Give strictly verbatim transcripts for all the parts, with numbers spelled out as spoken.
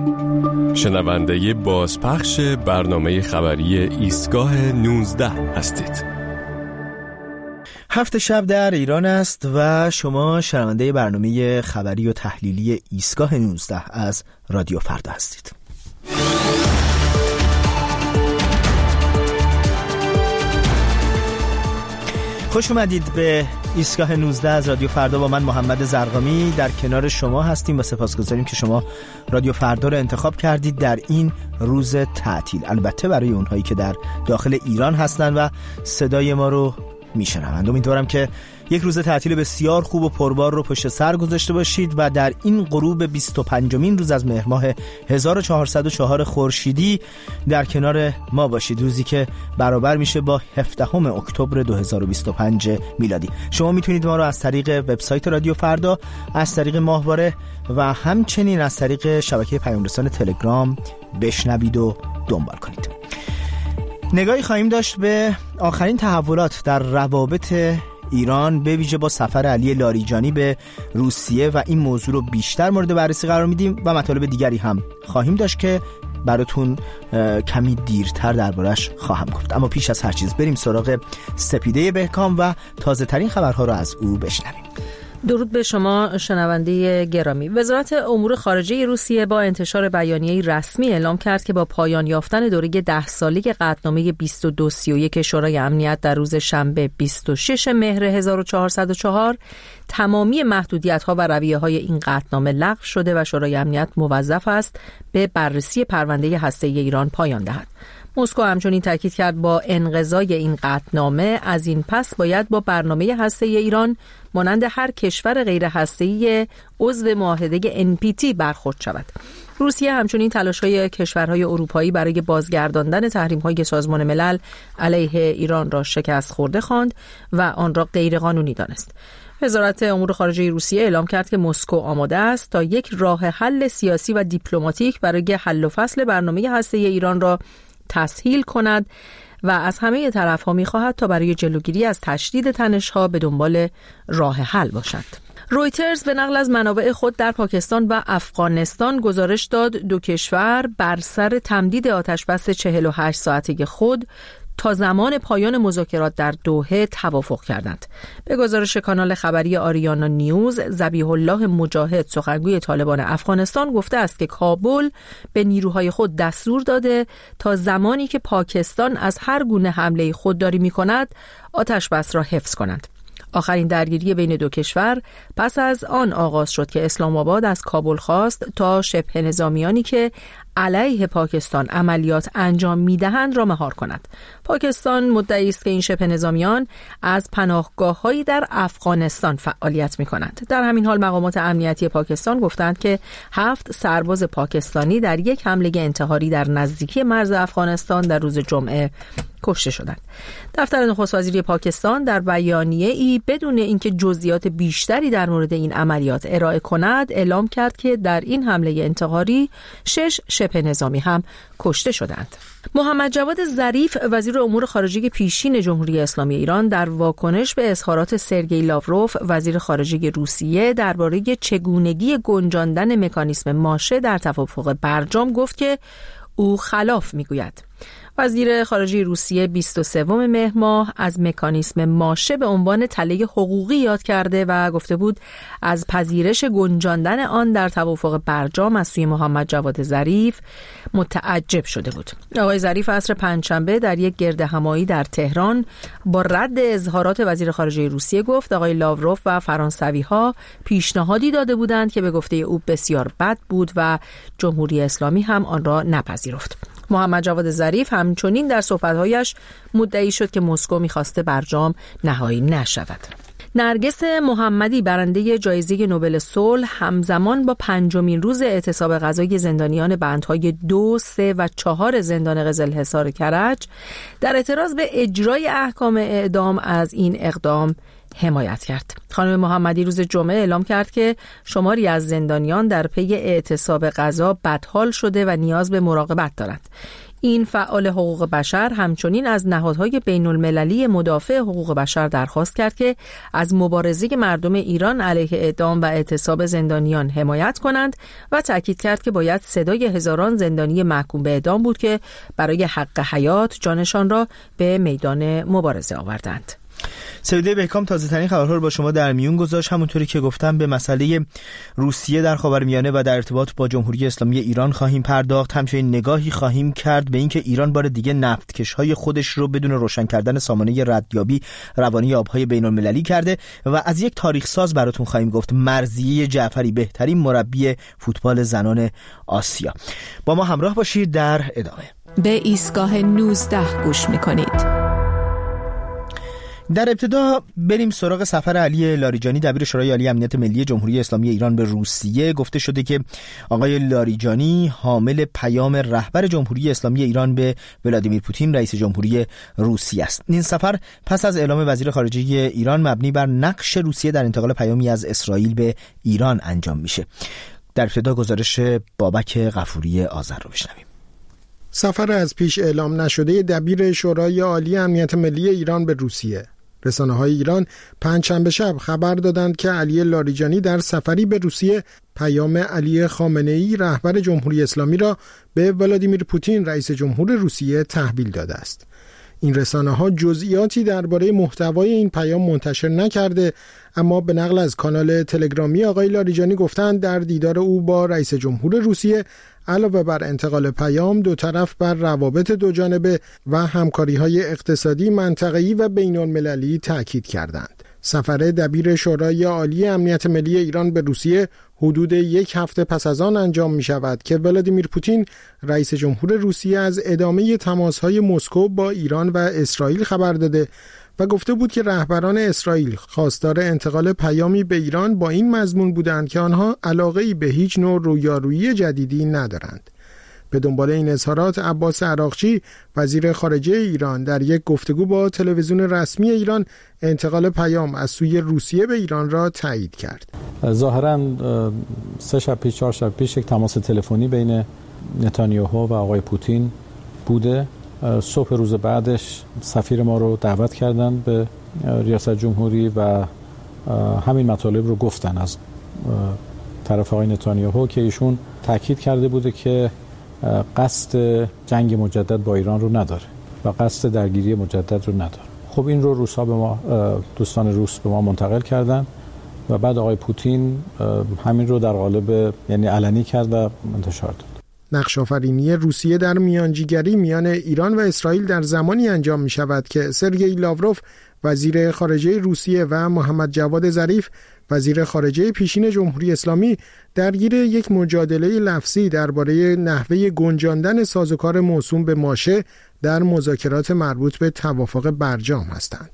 شنونده بازپخش برنامه خبری ایستگاه نوزده هستید. هفت شب در ایران است و شما شنونده برنامه خبری و تحلیلی ایستگاه نوزده از رادیو فردا هستید. خوش اومدید به ایستگاه نوزده از رادیو فردا. با من محمد زرقامی در کنار شما هستیم و سپاسگزاریم که شما رادیو فردا رو انتخاب کردید در این روز تعطیل. البته برای اونهایی که در داخل ایران هستن و صدای ما رو میشنوند. امیدوارم که یک روز تعطیل بسیار خوب و پربار رو پشت سر گذاشته باشید و در این غروب بیست و پنجمین روز از مهر ماه هزار و چهارصد و چهار خورشیدی در کنار ما باشید، روزی که برابر میشه با هفدهم اکتبر دو هزار و بیست و پنج میلادی. شما میتونید ما رو از طریق وبسایت رادیو فردا، از طریق ماهواره و همچنین از طریق شبکه پیام رسان تلگرام بشنوید و دنبال کنید. نگاهی خواهیم داشت به آخرین تحولات در روابط ایران به ویژه با سفر علی لاریجانی به روسیه و این موضوع رو بیشتر مورد بررسی قرار میدیم و مطالب دیگری هم خواهیم داشت که براتون کمی دیرتر دربارش خواهم گفت. اما پیش از هر چیز بریم سراغ سپیده بهکام و تازه ترین خبرها رو از او بشنویم. درود به شما شنونده گرامی. وزارت امور خارجه روسیه با انتشار بیانیه‌ای رسمی اعلام کرد که با پایان یافتن دوره ده ساله قطعنامه بیست و دو سی و یک شورای امنیت در روز شنبه بیست و شش مهر هزار و چهارصد و چهار تمامی محدودیت‌ها و رویه‌های این قطعنامه لغو شده و شورای امنیت موظف است به بررسی پرونده هسته‌ای ایران پایان دهد. مسکو همچنین تاکید کرد با انقضای این قطعنامه از این پس باید با برنامه هسته‌ای ایران مانند هر کشور غیر هسته‌ای عضو معاهده ان پی تی برخورد شود. روسیه همچنین تلاش‌های کشورهای اروپایی برای بازگرداندن تحریم‌های سازمان ملل علیه ایران را شکست خورده خواند و آن را غیرقانونی دانست. وزارت امور خارجه روسیه اعلام کرد که مسکو آماده است تا یک راه حل سیاسی و دیپلماتیک برای حل و فصل برنامه هسته‌ای ایران را تسهیل کند و از همه طرف‌ها می‌خواهد تا برای جلوگیری از تشدید تنش‌ها به دنبال راه حل باشد. رویترز به نقل از منابع خود در پاکستان و افغانستان گزارش داد دو کشور بر سر تمدید آتشبس چهل و هشت ساعته خود تا زمان پایان مذاکرات در دوحه توافق کردند. به گزارش کانال خبری آریانا نیوز، ذبیح الله مجاهد سخنگوی طالبان افغانستان گفته است که کابل به نیروهای خود دستور داده تا زمانی که پاکستان از هر گونه حمله خودداری می‌کند آتش بس را حفظ کنند. آخرین درگیری بین دو کشور پس از آن آغاز شد که اسلام آباد از کابل خواست تا شبه نظامیانی که علیه پاکستان عملیات انجام می‌دهند را مهار کند. پاکستان مدعی است که این شبه نظامیان از پناهگاه‌هایی در افغانستان فعالیت می‌کنند. در همین حال مقامات امنیتی پاکستان گفتند که هفت سرباز پاکستانی در یک حمله انتحاری در نزدیکی مرز افغانستان در روز جمعه کشته شدند. دفتر نخست وزیری پاکستان در بیانیه‌ای بدون اینکه جزئیات بیشتری در مورد این عملیات ارائه کند اعلام کرد که در این حمله انتحاری شش شبه نظامی هم کشته شدند. محمد جواد ظریف وزیر امور خارجه پیشین جمهوری اسلامی ایران در واکنش به اظهارات سرگئی لاوروف وزیر خارجه روسیه درباره چگونگی گنجاندن مکانیسم ماشه در توافق برجام گفت که او خلاف میگوید. وزیر خارجه روسیه بیست و سوم مهر ماه از مکانیسم ماشه به عنوان تله حقوقی یاد کرده و گفته بود از پذیرش گنجاندن آن در توافق برجام از سوی محمد جواد ظریف متعجب شده بود. آقای ظریف عصر پنجشنبه در یک گردهمایی در تهران با رد اظهارات وزیر خارجه روسیه گفت آقای لاوروف و فرانسوی‌ها پیشنهادی داده بودند که به گفته او بسیار بد بود و جمهوری اسلامی هم آن را نپذیرفت. محمد جواد ظریف همچنین در صحبت‌هایش مدعی شد که مسکو می‌خواسته برجام نهایی نشود. نرگس محمدی برنده جایزه نوبل صلح همزمان با پنجمین روز اعتصاب غذایی زندانیان بندهای دو، سه و چهار زندان قزلحصار کرج در اعتراض به اجرای احکام اعدام از این اقدام حمایت کرد. خانم محمدی روز جمعه اعلام کرد که شماری از زندانیان در پی اعتصاب غذا بدحال شده و نیاز به مراقبت دارند. این فعال حقوق بشر همچنین از نهادهای بین المللی مدافع حقوق بشر درخواست کرد که از مبارزه مردم ایران علیه اعدام و اعتصاب زندانیان حمایت کنند و تاکید کرد که باید صدای هزاران زندانی محکوم به اعدام بود که برای حق حیات جانشان را به میدان مبارزه آوردند. سعیده بهکام تازه ترین خبرها رو با شما در میون گذاشت. همونطوری که گفتم به مسئله روسیه در خاورمیانه و در ارتباط با جمهوری اسلامی ایران خواهیم پرداخت. همچنین نگاهی خواهیم کرد به اینکه ایران بار دیگه نفتکش‌های خودش رو بدون روشن کردن سامانه ردیابی روانی آب‌های بین‌المللی کرده و از یک تاریخ ساز براتون خواهیم گفت، مرضیه جعفری، بهترین مربی فوتبال زنان آسیا. با ما همراه باشید در ادامه. به ایستگاه نوزده گوش می‌کنید. در ابتدا بریم سراغ سفر علی لاریجانی دبیر شورای عالی امنیت ملی جمهوری اسلامی ایران به روسیه. گفته شده که آقای لاریجانی حامل پیام رهبر جمهوری اسلامی ایران به ولادیمیر پوتین رئیس جمهوری روسیه است. این سفر پس از اعلام وزیر خارجه ایران مبنی بر نقش روسیه در انتقال پیامی از اسرائیل به ایران انجام میشه. در ابتدا گزارش بابک غفوری آذر رو بشنویم. سفر از پیش اعلام نشده دبیر شورای عالی امنیت ملی ایران به روسیه. رسانه‌های ایران پنجشنبه شب خبر دادند که علی لاریجانی در سفری به روسیه پیام علی خامنه‌ای رهبر جمهوری اسلامی را به ولادیمیر پوتین رئیس جمهور روسیه تحویل داده است. این رسانه‌ها جزئیاتی درباره محتوای این پیام منتشر نکرده، اما به نقل از کانال تلگرامی آقای لاریجانی گفتند در دیدار او با رئیس جمهور روسیه علاوه بر انتقال پیام، دو طرف بر روابط دو جانبه و همکاری‌های اقتصادی منطقه‌ای و بین‌المللی تاکید کردند. سفر دبیر شورای عالی امنیت ملی ایران به روسیه حدود یک هفته پس از آن انجام می شود که ولادیمیر پوتین رئیس جمهور روسیه از ادامه تماس‌های مسکو با ایران و اسرائیل خبر داده و گفته بود که رهبران اسرائیل خواستار انتقال پیامی به ایران با این مضمون بودند که آنها علاقه‌ای به هیچ نوع رویارویی جدیدی ندارند. به دنبال این اظهارات عباس عراقچی وزیر خارجه ایران در یک گفتگو با تلویزیون رسمی ایران انتقال پیام از سوی روسیه به ایران را تایید کرد. ظاهراً سه شب پیش چهار شب پیش یک تماس تلفنی بین نتانیاهو و آقای پوتین بوده. صبح روز بعدش سفیر ما رو دعوت کردن به ریاست جمهوری و همین مطالب رو گفتن از طرف آقای نتانیاهو که ایشون تاکید کرده بوده که قصد جنگ مجدد با ایران رو نداره و قصد درگیری مجدد رو نداره. خب این رو روس‌ها به ما، دوستان روس به ما منتقل کردن و بعد آقای پوتین همین رو در قالب یعنی علنی کرد و انتشار داد. نقش آفرینی روسیه در میانجیگری میان ایران و اسرائیل در زمانی انجام می شود که سرگئی لاوروف وزیر خارجه روسیه و محمد جواد ظریف وزیر خارجه پیشین جمهوری اسلامی درگیر یک مجادله لفظی درباره نحوه گنجاندن سازوکار موسوم به ماشه در مذاکرات مربوط به توافق برجام هستند.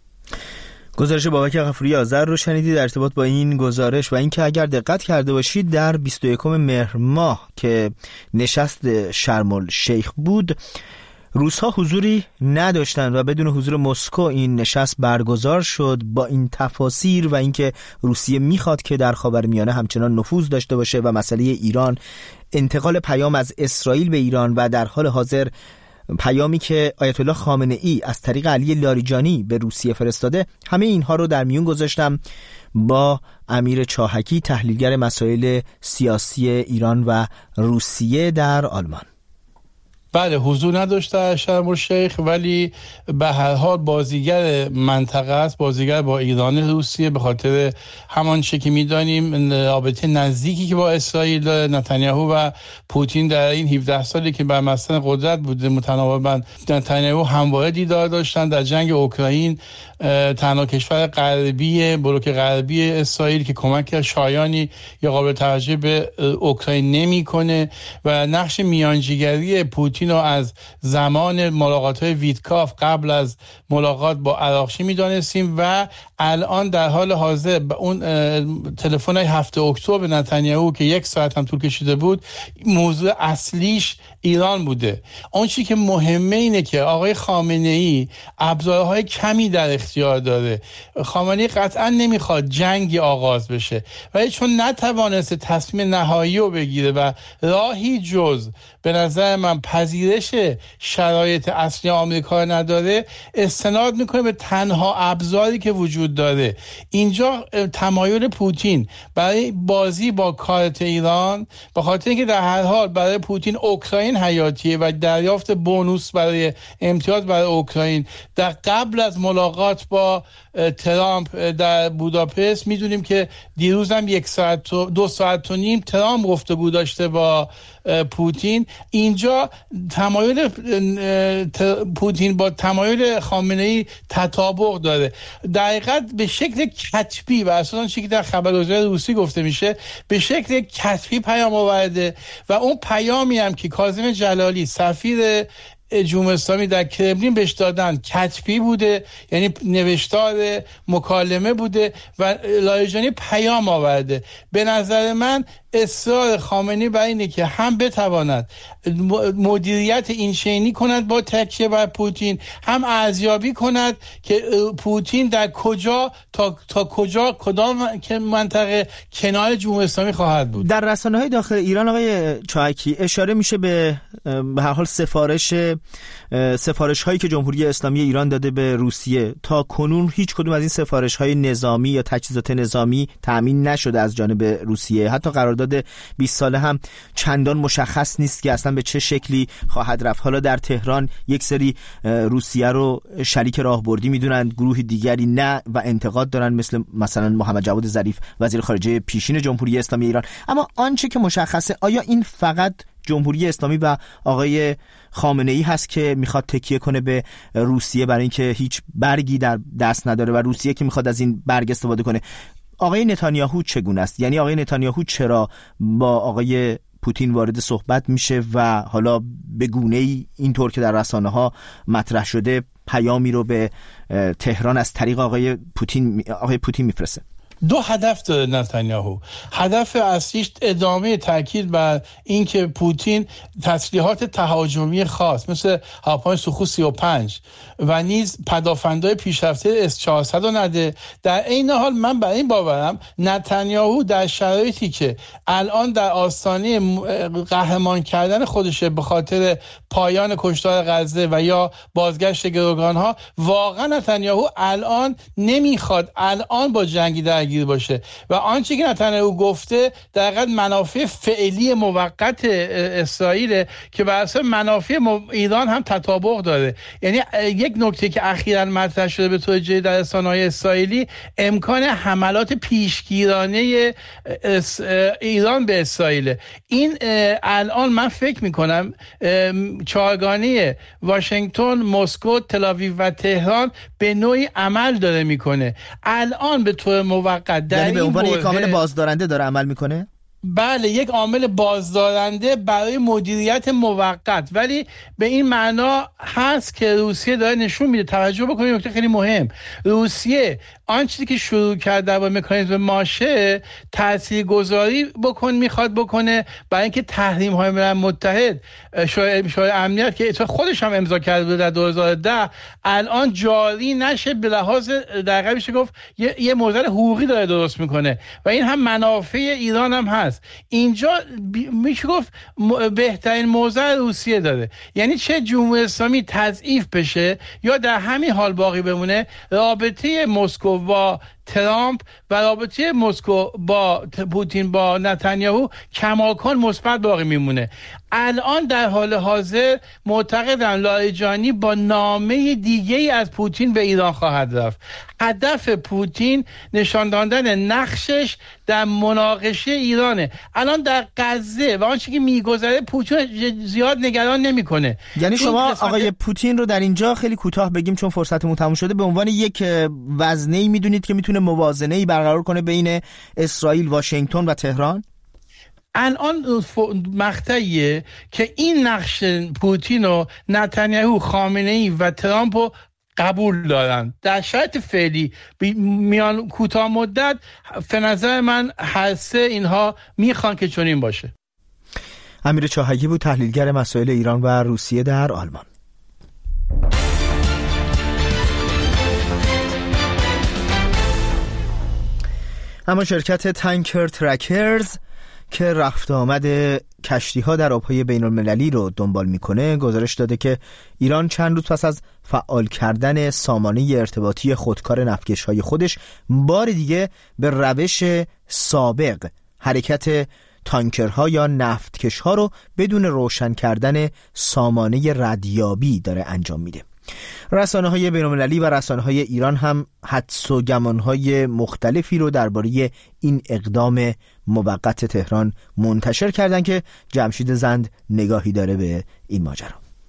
گزارش بابک غفوری آذر رو شنیدید در ارتباط با این گزارش و اینکه اگر دقت کرده باشید در بیست و یکم مهر ماه که نشست شرم الشیخ بود روس‌ها حضوری نداشتند و بدون حضور مسکو این نشست برگزار شد. با این تفاسیر و اینکه روسیه میخواد که در خاورمیانه همچنان نفوذ داشته باشه و مسئله ایران، انتقال پیام از اسرائیل به ایران و در حال حاضر پیامی که آیت الله خامنه ای از طریق علی لاریجانی به روسیه فرستاده، همه اینها رو در میون گذاشتم با امیر چاهکی، تحلیلگر مسائل سیاسی ایران و روسیه در آلمان. بله، حضور نداشته شرم الشیخ، ولی به هر حال بازیگر منطقه است، بازیگر با ایران روسیه، به خاطر همان چه که می‌دانیم رابطه نزدیکی که با اسرائیل نتانیاهو و پوتین در این هفده سالی که بر مسند قدرت بوده متناوباً نتانیاهو همواره دیدار داشتن. در جنگ اوکراین تنها کشور غربی بلوک غربی اسرائیل که کمک شایانی یا قابل توجه به اوکراین نمی‌کنه و نقش میانجیگری پوتین رو از زمان ملاقات‌های ویتکاف قبل از ملاقات با عراقچی می‌دانستیم و الان در حال حاضر به اون تلفن‌های هفت اکتبر نتانیاهو که یک ساعت هم طول کشیده بود، موضوع اصلیش ایران بوده. اون چیزی که مهمه اینه که آقای خامنه‌ای ابزارهای کمی در اختیار داره. خامنه‌ای قطعا نمیخواد جنگی آغاز بشه، ولی چون نتوانسته تصمیم نهایی رو بگیره و راهی جز به نظر من پذیرش پذیرش شرایط اصلی آمریکا نداره، استناد میکنه به تنها ابزاری که وجود داره. اینجا تمایل پوتین برای بازی با کارت ایران، به خاطر اینکه در هر حال برای پوتین اوکراین حیاتیه و دریافت بونوس برای امتیاز برای اوکراین، در قبل از ملاقات با ترامپ در بوداپست میدونیم که دیروز هم یک ساعت و دو ساعت و نیم ترامپ گفتگو داشته با پوتین. اینجا تمایل پوتین با تمایل خامنه‌ای تطابق داره، دقیقاً به شکل کتبی و اصلا چیزی که در خبرگزاری روسی گفته میشه به شکل کتبی پیام آورده و اون پیامی هم که کاظم جلالی سفیر جمهوری اسلامی در کرملین بهش دادن کتبی بوده، یعنی نوشتار مکالمه بوده و لاریجانی پیام آورده. به نظر من اصرار خامنه‌ای بر اینه که هم بتواند مدیریت این شینی کند با تکیه بر پوتین، هم ارزیابی کند که پوتین در کجا تا تا کجا کدام منطقه کنار جمهوری اسلامی خواهد بود. در رسانه‌های داخل ایران آقای چاهکی اشاره میشه به به هر حال سفارش سفارش هایی که جمهوری اسلامی ایران داده به روسیه. تا کنون هیچ کدوم از این سفارش های نظامی یا تجهیزات نظامی تأمین نشده از جانب روسیه. حتی قرارداد بیست ساله هم چندان مشخص نیست که اصلا به چه شکلی خواهد رفت. حالا در تهران یک سری روسیه رو شریک راهبردی میدونن، گروه دیگری نه و انتقاد دارن، مثل مثلا محمد جواد ظریف وزیر خارجه پیشین جمهوری اسلامی ایران. اما آنچه که مشخصه، آیا این فقط جمهوری اسلامی و آقای خامنه‌ای هست که میخواد تکیه کنه به روسیه برای اینکه هیچ برگی در دست نداره و روسیه که میخواد از این برگ استفاده کنه؟ آقای نتانیاهو چگونه است؟ یعنی آقای نتانیاهو چرا با آقای پوتین وارد صحبت میشه و حالا به گونه‌ای اینطور که در رسانه‌ها مطرح شده پیامی رو به تهران از طریق آقای پوتین آقای پوتین میفرسته؟ دو هدف داره نتانیاهو. هدف اصلیش ادامه تاکید بر اینکه پوتین تسلیحات تهاجمی خاص مثل هاپای سوخو سی و پنج و نیز پدافندهای پیشرفته اس چهارصد رو نده. در این حال من بر این باورم نتانیاهو در شرایطی که الان در آستانه قهرمان کردن خودشه به خاطر پایان کشتار غزه و یا بازگشت گروگانها، واقعا نتانیاهو الان نمیخواد الان با جنگی درگیر باشه و آنچه که نتانیاهو گفته در حقیقت منافع فعلی موقت اسرائیل که بر اساس منافع ایران هم تطابق داره. یعنی یک نکته که اخیراً مطرح شده به طور جدی در رسانه‌های اسرائیلی، امکان حملات پیشگیرانه ایران به اسرائیل. این الان من فکر میکنم چهارگانه واشنگتن، مسکو، تل‌آویو و تهران به نوعی عمل داره میکنه الان به طور موقت. یعنی به عنوان یک عامل بازدارنده داره عمل میکنه؟ بله، یک عامل بازدارنده برای مدیریت موقت، ولی به این معنا هست که روسیه داره نشون میده. توجه بکنید نکته خیلی مهم، روسیه آن چیزی که شروع کرده با مکانیزم ماشه تاثیرگذاری بکن میخواد بکنه برای اینکه تحریم های ملل متحد شورای شورای امنیت که خودش هم امضا کرده بود در دو هزار و ده الان جاری نشه، به لحاظ دقیقاً میشه گفت یه, یه موزل حقوقی داره درست میکنه و این هم منافع ایران هم هست. اینجا میشه گفت بهترین موضع روسیه داره، یعنی چه جمهوری اسلامی تضعیف بشه یا در همین حال باقی بمونه، رابطه مسکو با ترامپ و رابطه مسکو با پوتین با نتانیاهو کماکان مثبت باقی میمونه. الان در حال حاضر معتقدم لاریجانی با نامه دیگه ای از پوتین به ایران خواهد رفت. هدف پوتین نشان دادن نقشش در مناقشه ایرانه. الان در غزه و آنچه که میگذره پوتین زیاد نگران نمیکنه. یعنی شما آقای پوتین رو در اینجا خیلی کوتاه بگیم چون فرصتمون تموم شده، به عنوان یک وزنه‌ای میدونید که میتونه موازنه‌ای برقرار کنه بین اسرائیل، واشنگتن و تهران؟ الان مقطعیه که این نقش پوتین و نتانیاهو، خامنه‌ای و ترامپ رو قبول دارن. در شرایط فعلی میان کوتاه مدت به نظر من هر سه اینها میخوان که چنین باشه. امیر چاهکی بود، تحلیلگر مسائل ایران و روسیه در آلمان. اما شرکت تانکر ترکرز که رفت آمد کشتی‌ها در آب‌های بین‌المللی رو دنبال می‌کنه گزارش داده که ایران چند روز پس از فعال کردن سامانه ارتباطی خودکار نفتکش‌های خودش بار دیگه به روش سابق حرکت تانکرها یا نفتکش‌ها رو بدون روشن کردن سامانه ردیابی داره انجام میده. رسانه‌های بین‌المللی و رسانه‌های ایران هم حدس و گمان‌های مختلفی رو درباره این اقدام موقت تهران منتشر کردن که جمشید زند نگاهی داره به این ماجرا.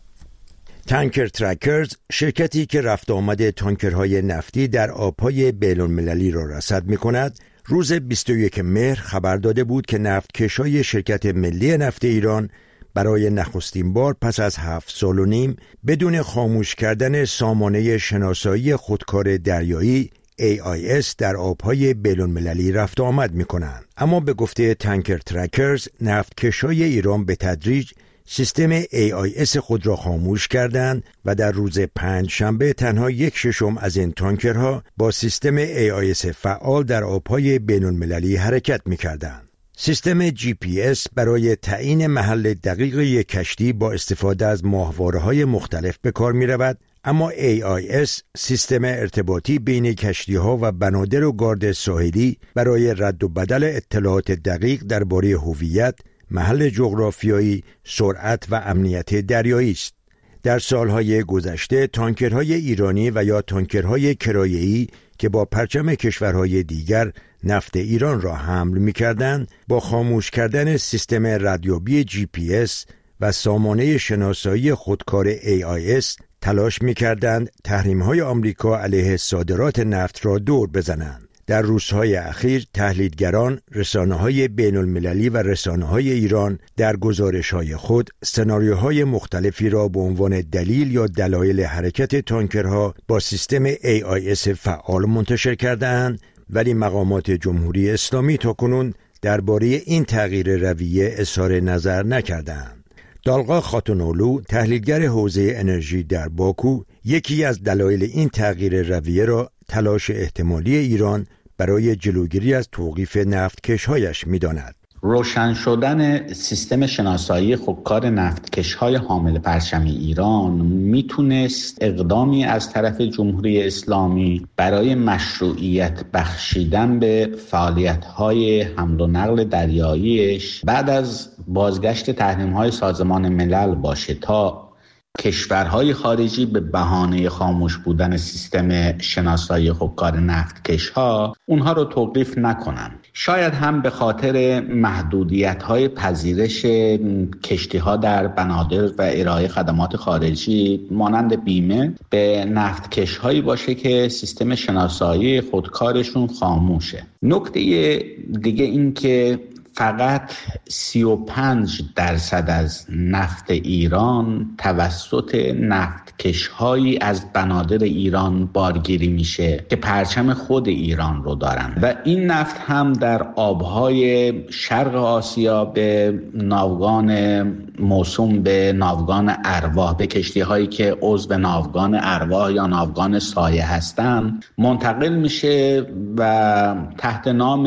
تانکر ترکرز، شرکتی که رفت آمد تانکرهای نفتی در آب‌های بین‌المللی را رصد می‌کند، روز بیست و یکم مهر خبر داده بود که نفتکش‌های شرکت ملی نفت ایران برای نخستین بار پس از هفت سال و نیم بدون خاموش کردن سامانه شناسایی خودکار دریایی ای آی اس در آبهای بین‌المللی رفت آمد می‌کنند. اما به گفته تانکر ترکرز، نفتکش‌های ایران به تدریج سیستم ای آی اس خود را خاموش کردند و در روز پنج شنبه تنها یک ششم از این تانکرها با سیستم ای آی اس فعال در آبهای بین‌المللی حرکت می‌کردند. سیستم جی پی اس برای تعیین محل دقیق یک کشتی با استفاده از ماهواره‌های مختلف به کار می‌رود، اما ای آی اس سیستم ارتباطی بین کشتی‌ها و بنادر و گارد ساحلی برای رد و بدل اطلاعات دقیق درباره هویت، محل جغرافیایی، سرعت و امنیت دریایی است. در سالهای گذشته تانکرهای ایرانی و یا تانکرهای کرایه‌ای که با پرچم کشورهای دیگر نفت ایران را حمل می‌کردند، با خاموش کردن سیستم ردیابی جی پی اس و سامانه شناسایی خودکار ای آی اس تلاش می‌کردند تحریم‌های آمریکا علیه صادرات نفت را دور بزنند. در روزهای اخیر تحلیلگران، رسانه‌های بین‌المللی و رسانه‌های ایران در گزارش‌های خود سناریوهای مختلفی را به عنوان دلیل یا دلایل حرکت تانکرها با سیستم ای آی اس فعال منتشر کرده‌اند، ولی مقامات جمهوری اسلامی تاکنون درباره این تغییر رویه اظهار نظر نکردند. دالغا خاتونولو، تحلیلگر حوزه انرژی در باکو، یکی از دلایل این تغییر رویه را تلاش احتمالی ایران برای جلوگیری از توقیف نفتکش‌هایش می‌داند. روشن شدن سیستم شناسایی خودکار نفتکش‌های حامل پرچم ایران میتونست اقدامی از طرف جمهوری اسلامی برای مشروعیت بخشیدن به فعالیت‌های حمل و نقل دریاییش بعد از بازگشت تحریم‌های سازمان ملل باشه تا کشورهای خارجی به بهانه خاموش بودن سیستم شناسایی خودکار نفتکش‌ها اونها رو توقیف نکنن. شاید هم به خاطر محدودیت‌های پذیرش کشتی‌ها در بنادر و ارائه خدمات خارجی مانند بیمه به نفتکش‌هایی باشه که سیستم شناسایی خودکارشون خاموشه. نکته دیگه این که فقط سی و پنج درصد از نفت ایران توسط نفتکش‌هایی از بنادر ایران بارگیری میشه که پرچم خود ایران رو دارن و این نفت هم در آبهای شرق آسیا به ناوگان موسوم به ناوگان ارواح، به کشتی‌هایی که عضو ناوگان ارواح یا ناوگان سایه هستن منتقل میشه و تحت نام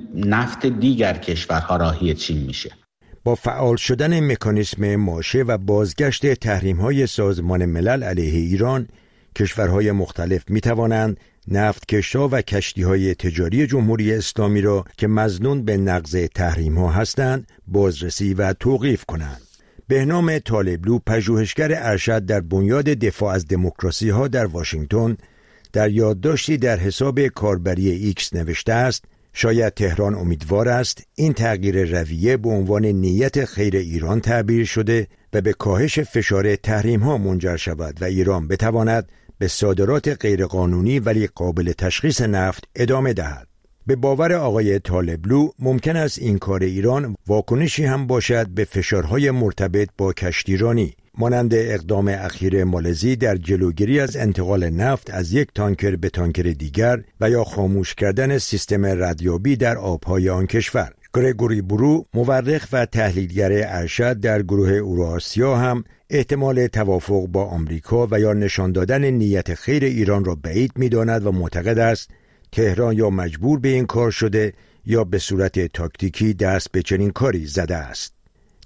نفت دیگر کشورها راهی چین میشه. با فعال شدن مکانیسم ماشه و بازگشت تحریم‌های سازمان ملل علیه ایران، کشورهای مختلف می‌توانند نفتکش‌ها و کشتی‌های تجاری جمهوری اسلامی را که مظنون به نقض تحریم‌ها هستند بازرسی و توقیف کنند. بهنام طالبلو، پژوهشگر ارشد در بنیاد دفاع از دموکراسی‌ها در واشنگتن، در یادداشتی در حساب کاربری ایکس نوشته است: شاید تهران امیدوار است این تغییر رویه به عنوان نیت خیر ایران تعبیر شده و به کاهش فشار تحریم‌ها منجر شود و ایران بتواند به صادرات غیرقانونی ولی قابل تشخیص نفت ادامه دهد. به باور آقای طالبلو ممکن است این کار ایران واکنشی هم باشد به فشارهای مرتبط با کشتیرانی، مانند اقدام اخیر مالزی در جلوگیری از انتقال نفت از یک تانکر به تانکر دیگر و یا خاموش کردن سیستم ردیابی در آبهای آن کشور. گرگوری برو، مورخ و تحلیلگر ارشد در گروه اوراسیا، هم احتمال توافق با آمریکا و یا نشان دادن نیت خیر ایران را بعید می‌داند و معتقد است تهران یا مجبور به این کار شده یا به صورت تاکتیکی دست به چنین کاری زده است.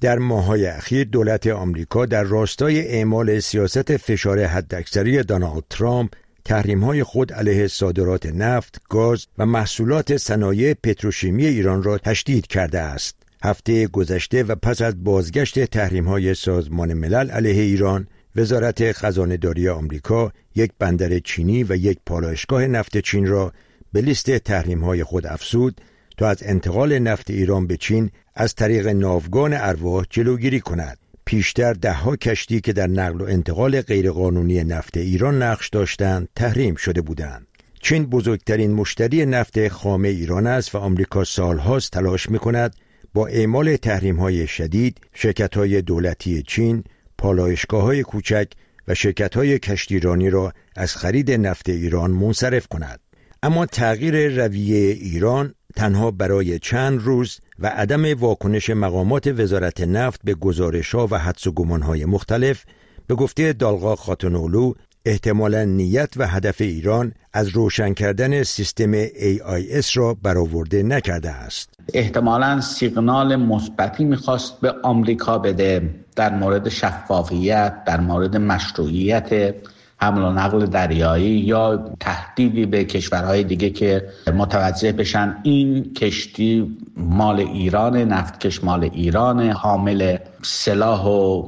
در ماه‌های اخیر دولت آمریکا در راستای اعمال سیاست فشار حداکثری دونالد ترامپ تحریم‌های خود علیه صادرات نفت، گاز و محصولات صنایع پتروشیمی ایران را تشدید کرده است. هفته گذشته و پس از بازگشت تحریم‌های سازمان ملل علیه ایران، وزارت خزانه‌داری آمریکا یک بندر چینی و یک پالایشگاه نفت چین را به لیست تحریم‌های خود افزود تا از انتقال نفت ایران به چین از طریق ناوگان ارواح جلوگیری کند. پیشتر ده‌ها کشتی که در نقل و انتقال غیرقانونی نفت ایران نقش داشتند تحریم شده بودند. چین بزرگترین مشتری نفت خام ایران است و آمریکا سالهاست تلاش می‌کند با اعمال تحریم‌های شدید شرکت‌های دولتی چین، پالایشگاه‌های کوچک و شرکت‌های کشتیرانی را از خرید نفت ایران منصرف کند. اما تغییر رویه ایران تنها برای چند روز و عدم واکنش مقامات وزارت نفت به گزارش‌ها و حدس و گمان‌های مختلف به گفته دالغا خاتون‌اولو احتمالاً نیت و هدف ایران از روشن کردن سیستم ای آی اس را برآورده نکرده است. احتمالاً سیگنال مثبتی می‌خواست به آمریکا بده در مورد شفافیت، در مورد مشروعیت حمل و نقل دریایی یا تهدیدی به کشورهای دیگه که متوجه بشن این کشتی مال ایران، نفتکش مال ایران، حامل سلاح و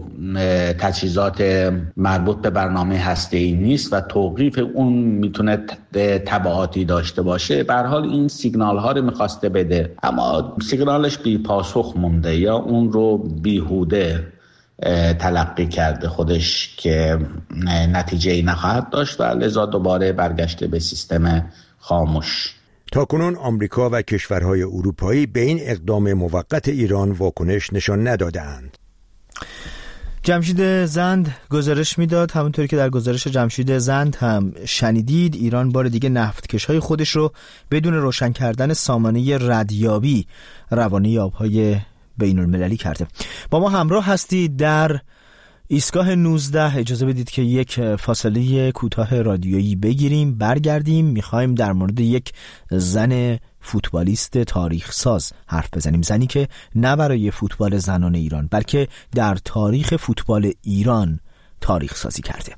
تجهیزات مربوط به برنامه هسته‌ای نیست و توقیف اون میتونه تبعاتی داشته باشه. به هر حال این سیگنال ها رو میخواسته بده، اما سیگنالش بی پاسخ مونده یا اون رو بیهوده تلقی کرده خودش که نتیجه‌ای نخواهد داشت و لذا دوباره برگشته به سیستم خاموش. تاکنون آمریکا و کشورهای اروپایی به این اقدام موقت ایران واکنش نشان ندادند. جمشید زند گزارش میداد، همونطوری که در گزارش جمشید زند هم شنیدید، ایران بار دیگه نفتکش‌های خودش رو بدون روشن کردن سامانه ردیابی روانه آب‌های بین المللی کرده. با ما همراه هستید در ایستگاه نوزده. اجازه بدید که یک فاصله کوتاه رادیویی بگیریم، برگردیم. میخوایم در مورد یک زن فوتبالیست تاریخ ساز حرف بزنیم، زنی که نه برای فوتبال زنان ایران بلکه در تاریخ فوتبال ایران تاریخ سازی کرده.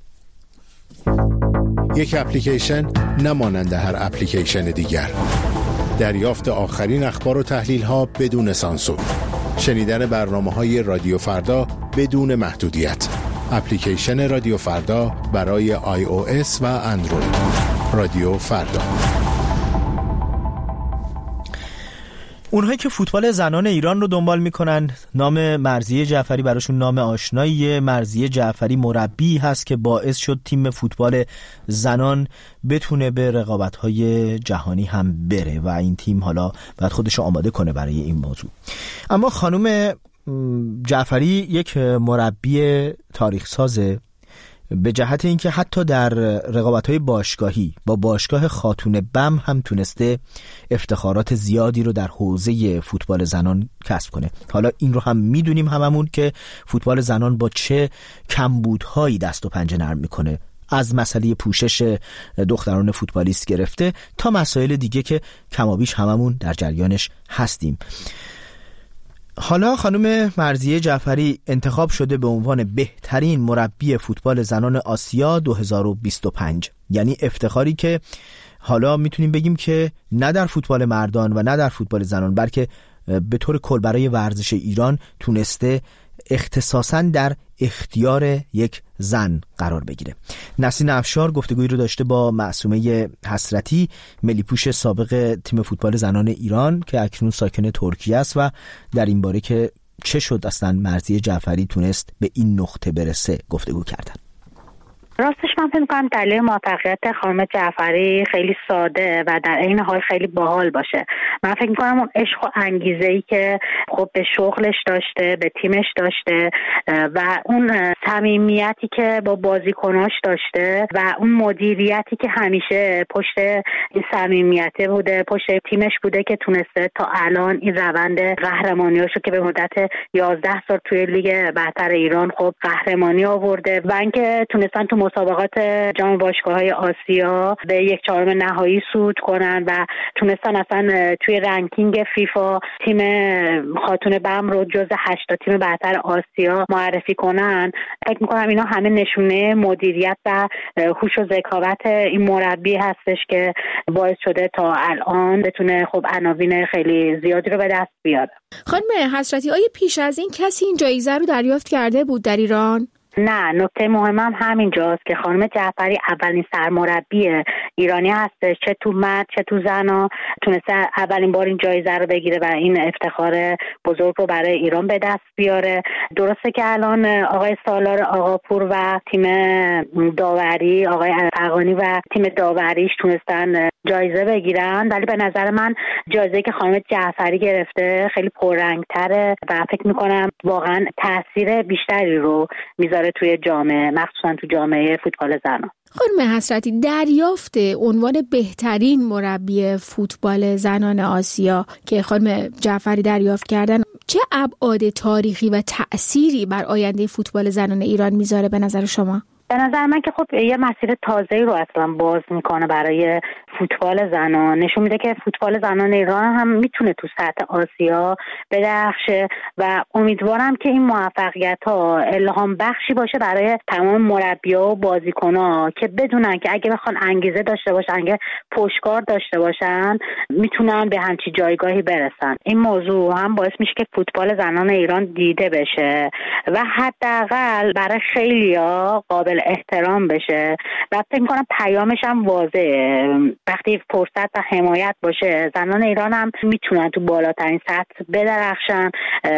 یک اپلیکیشن نمانند هر اپلیکیشن دیگر، دریافت آخرین اخبار و تحلیل ها بدون سانسور، شنیدن برنامه‌های رادیو فردا بدون محدودیت. اپلیکیشن رادیو فردا برای آی او اس و اندروید. رادیو فردا. اونهایی که فوتبال زنان ایران رو دنبال میکنن، نام مرضیه جعفری براشون نام آشناییه. مرضیه جعفری مربی هست که باعث شد تیم فوتبال زنان بتونه به رقابت‌های جهانی هم بره و این تیم حالا باید خودش رو آماده کنه برای این موضوع. اما خانم جعفری یک مربی تاریخ سازه به جهت اینکه حتی در رقابت‌های باشگاهی با باشگاه خاتون بم هم تونسته افتخارات زیادی رو در حوزه فوتبال زنان کسب کنه. حالا این رو هم میدونیم هممون که فوتبال زنان با چه کمبودهایی دست و پنجه نرم میکنه، از مسئله پوشش دختران فوتبالیست گرفته تا مسائل دیگه که کمابیش هممون در جریانش هستیم. حالا خانم مرضیه جعفری انتخاب شده به عنوان بهترین مربی فوتبال زنان آسیا دو هزار و بیست و پنج، یعنی افتخاری که حالا میتونیم بگیم که نه در فوتبال مردان و نه در فوتبال زنان بلکه به طور کل برای ورزش ایران تونسته اختصاصاً در اختیار یک زن قرار بگیره. نسرین افشار گفتگویی رو داشته با معصومه حسرتی، ملی‌پوش سابق تیم فوتبال زنان ایران که اکنون ساکن ترکیه است و در این باره که چه شد اصلا مرضیه جعفری تونست به این نقطه برسه گفتگو کردن. راستش من فکر می‌کنم دلیل موفقیت خانم جعفری خیلی ساده و در عین حال خیلی باحال باشه. من فکر می‌کنم اون عشق و انگیزه‌ای که خب به شغلش داشته، به تیمش داشته و اون صمیمیتی که با بازیکناش داشته و اون مدیریتی که همیشه پشت این صمیمیت بوده، پشت تیمش بوده که تونسته تا الان این روند قهرمانیاشو که به مدت یازده سال توی لیگ برتر ایران خب قهرمانی آورده و اینکه تونستن تو مسابقات جام باشگاه‌های آسیا به یک چهارم نهایی صعود کنن و تونستن اصلا توی رنکینگ فیفا تیم خاتون بم رو جز هشت تیم برتر آسیا معرفی کنن. فکر می‌کنم اینا همه نشونه مدیریت و هوش و ذکاوت این مربی هستش که باعث شده تا الان بتونه خب عناوین خیلی زیادی رو به دست بیاره. خانم حسرتی، آیا پیش از این کسی این جایزه رو دریافت کرده بود در ایران؟ نه، نکته مهمم همینجاست که خانم جعفری اولین سرمربی ایرانی هستش، چه تو مرد چه تو زنا تونسته اولین بار این جایزه رو بگیره و این افتخار بزرگ رو برای ایران به دست بیاره. درسته که الان آقای سالار آقاپور و تیم داوری، آقای افغانی و تیم داوریش تونستن جایزه بگیرن، ولی به نظر من جایزه که خانم جعفری گرفته خیلی پررنگ‌تره و فکر می‌کنم واقعا تاثیر بیشتری رو میذاره توی جامعه، مخصوصا تو جامعه فوتبال زنان. خانم حسرتی، دریافت عنوان بهترین مربی فوتبال زنان آسیا که خانم جعفری دریافت کردن چه ابعاد تاریخی و تأثیری بر آینده فوتبال زنان ایران میذاره به نظر شما؟ به نظر من که خب یه مسیر تازه‌ای رو اصلا باز میکنه برای فوتبال زنان. نشون میده که فوتبال زنان ایران هم میتونه تو سطح آسیا بدرخشه و امیدوارم که این موفقیت‌ها الهام بخشی باشه برای تمام مربی‌ها و بازیکن‌ها که بدونن که اگه بخوان انگیزه داشته باشن، اگه پشتکار داشته باشن، میتونن به همچین جایگاهی برسن. این موضوع هم باعث میشه که فوتبال زنان ایران دیده بشه و حداقل برای خیلی‌ها قابل احترام بشه و فکر می‌کنم پیامش هم واضحه. وقتی فرصت و حمایت باشه، زنان ایران هم میتونن تو بالاترین سطح بدرخشن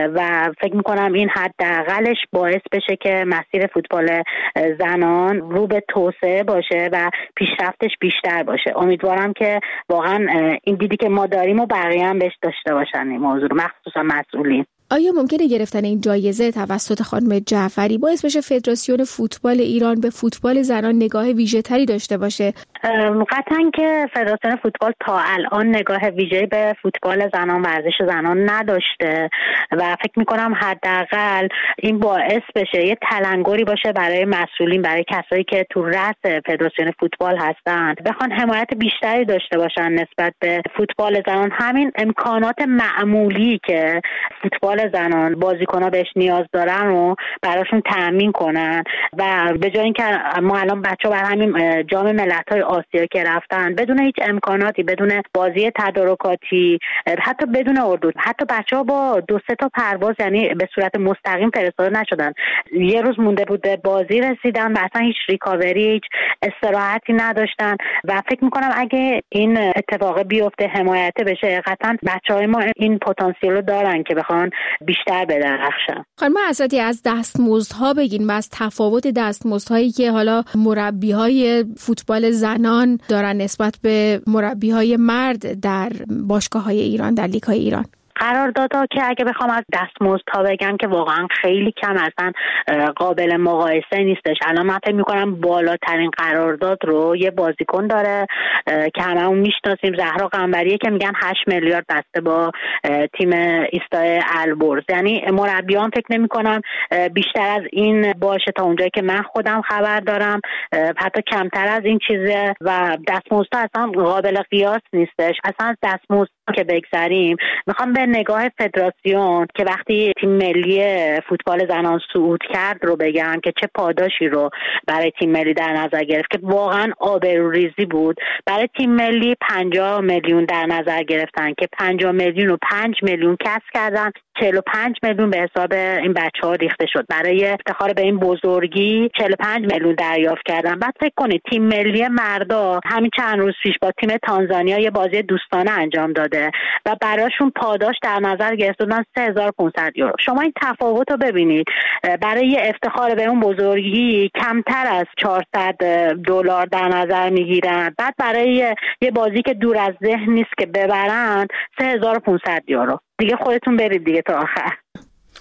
و فکر می‌کنم این حداقلش باعث بشه که مسیر فوتبال زنان رو به توسعه باشه و پیشرفتش بیشتر باشه. امیدوارم که واقعا این دیدی که ما داریم و بقیه هم بهش داشته باشن این موضوع رو، مخصوصا مسئولین. آیا ممکنه گرفتن این جایزه توسط خانم جعفری باعث بشه فدراسیون فوتبال ایران به فوتبال زنان نگاه ویژه‌تری داشته باشه؟ قطعاً که فدراسیون فوتبال تا الان نگاه ویژه‌ای به فوتبال زنان، ورزش زنان نداشته و فکر می‌کنم حداقل این باعث بشه یه تلنگری باشه برای مسئولین، برای کسایی که تو رأس فدراسیون فوتبال هستن، بخوان حمایت بیشتری داشته باشن نسبت به فوتبال زنان. همین امکانات معمولی که فوتبال زنان بازیکن‌ها بهش نیاز دارن رو براشون تأمین کنن و به جای اینکه ما الان بچه‌ها بر همین جام ملت‌های آسیا که رفتن بدون هیچ امکاناتی، بدون بازی تدارکاتی، حتی بدون اردو، حتی بچه‌ها با دو سه تا پرواز یعنی به صورت مستقیم فرستاده نشدن، یه روز مونده بود بازی رسیدن و اصلا هیچ ریکاوری، هیچ استراحتی نداشتن و فکر می‌کنم اگه این اتفاق بیفته، حمایت بشه، قطعاً بچه‌های ما این پتانسیل رو دارن که بخوان بیشتر بدرخشن. خانم حسرتی، از دستمزدها بگین و از تفاوت دستمزدهایی که حالا مربی‌های فوتبال زنان دارن نسبت به مربی‌های مرد در باشگاه‌های ایران، در لیگ‌های ایران. قراردادها که اگه بخوام از دستمزدها بگم که واقعا خیلی کم، اصلا قابل مقایسه نیستش. الان من فکر می‌کنم بالاترین قرارداد رو یه بازیکن داره که هممون میشناسیم، زهرا قنبریه، که میگن هشت میلیارد بسته با تیم ایستای البرز. یعنی مربیان فکر نمی‌کنم بیشتر از این باشه تا اونجایی که من خودم خبر دارم، حتی کمتر از این چیزه و دستمزدها اصلا قابل قیاس نیستش. اصلا دستمزد که بگذاریم، میخوام به نگاه فدراسیون که وقتی تیم ملی فوتبال زنان صعود کرد رو بگم که چه پاداشی رو برای تیم ملی در نظر گرفت که واقعا آبروریزی بود. برای تیم ملی پنجاه میلیون در نظر گرفتن که پنجاه میلیون و پنج میلیون کسب کردن، چهل و پنج میلیون به حساب این بچه‌ها ریخته شد. برای افتخار به این بزرگی چهل و پنج میلیون دریافت کردن. بعد فکر کنید تیم ملی مردا همین چند روز پیش با تیم تانزانیا یه بازی دوستانه انجام داده و براشون پاداش در نظر گرفتن سه هزار و پانصد یورو. شما این تفاوت رو ببینید، برای یه افتخار به اون بزرگی کمتر از چهارصد دلار در نظر میگیرن، بعد برای یه بازی که دور از ذهن نیست که ببرن سه هزار و پانصد یورو. دیگه خودتون برید دیگه تا آخر.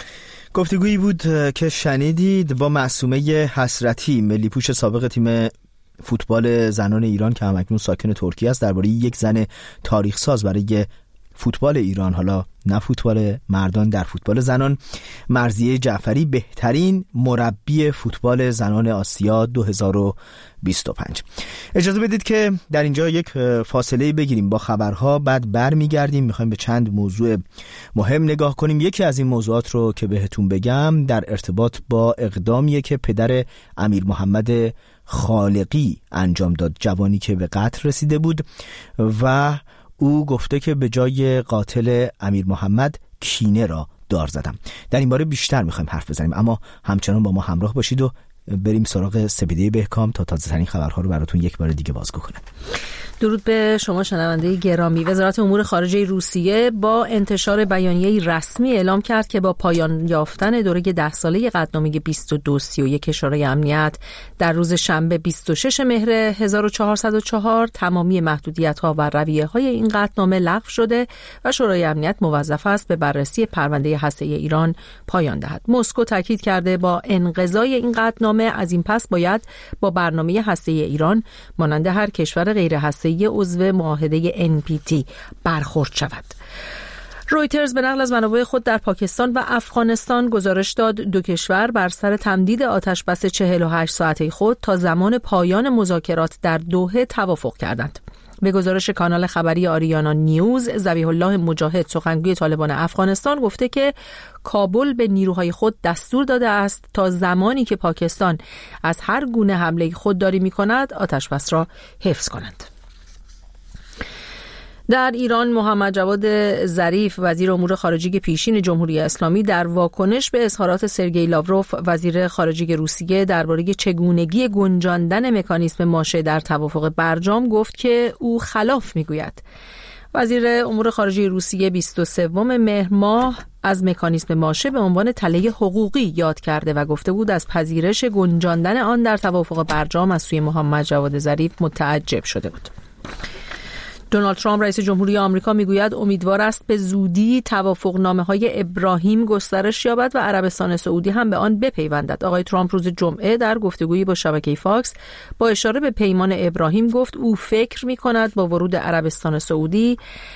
گفتگویی بود که شنیدید با معصومه حسرتی، ملی پوش سابق تیم فوتبال زنان ایران که همکنون ساکن ترکیه است، درباره یک زن تاریخ ساز برای فوتبال ایران، حالا نه فوتبال مردان، در فوتبال زنان. مرضیه جعفری، بهترین مربی فوتبال زنان آسیا دو هزار و بیست و پنج. اجازه بدید که در اینجا یک فاصله بگیریم با خبرها، بعد برمیگردیم. میخوایم به چند موضوع مهم نگاه کنیم. یکی از این موضوعات رو که بهتون بگم در ارتباط با اقدامیه که پدر امیر محمد خالقی انجام داد، جوانی که به قتل رسیده بود و او گفته که به جای قاتل امیر محمد کینه را دار زدم. در این باره بیشتر میخوایم حرف بزنیم، اما همچنان با ما همراه باشید و بریم سراغ سپیده بهکام تا تازه ترین خبرها رو براتون یک بار دیگه بازگو کنه. درود به شما شنونده گرامی. وزارت امور خارجه روسیه با انتشار بیانیه‌ای رسمی اعلام کرد که با پایان یافتن دوره ده ساله قطعنامه بیست و دو سی و یک شورای امنیت در روز شنبه بیست و شش مهر هزار و چهارصد و چهار تمامی محدودیت‌ها و رویه‌های این قطعنامه لغو شده و شورای امنیت موظف است به بررسی پرونده هسته‌ای ایران پایان دهد. مسکو تاکید کرده با انقضای این قطعنامه از این پس باید با برنامه هسته‌ای ایران مانند هر کشور غیر هسته‌ای عضو معاهده ان پی تی برخورد شود. رویترز به نقل از منابع خود در پاکستان و افغانستان گزارش داد دو کشور بر سر تمدید آتش بس چهل و هشت ساعته خود تا زمان پایان مذاکرات در دوحه توافق کردند. به گزارش کانال خبری آریانا نیوز، ذبیح الله مجاهد سخنگوی طالبان افغانستان گفته که کابل به نیروهای خود دستور داده است تا زمانی که پاکستان از هر گونه حمله خودداری می‌کند آتش بس را حفظ کنند. در ایران محمد جواد ظریف وزیر امور خارجه پیشین جمهوری اسلامی در واکنش به اظهارات سرگئی لاوروف وزیر خارجه روسیه درباره چگونگی گنجاندن مکانیزم ماشه در توافق برجام گفت که او خلاف میگوید. وزیر امور خارجه روسیه بیست و سوم مهر ماه از مکانیزم ماشه به عنوان تله حقوقی یاد کرده و گفته بود از پذیرش گنجاندن آن در توافق برجام از سوی محمد جواد ظریف متعجب شده بود. دونالد ترامپ رئیس جمهوری آمریکا میگوید امیدوار است به زودی توافقنامه‌های ابراهیم گسترش یابد و عربستان سعودی هم به آن بپیوندد. آقای ترامپ روز جمعه در گفتگویی با شبکه فاکس با اشاره به پیمان ابراهیم گفت او فکر می‌کند با ورود عربستان سعودی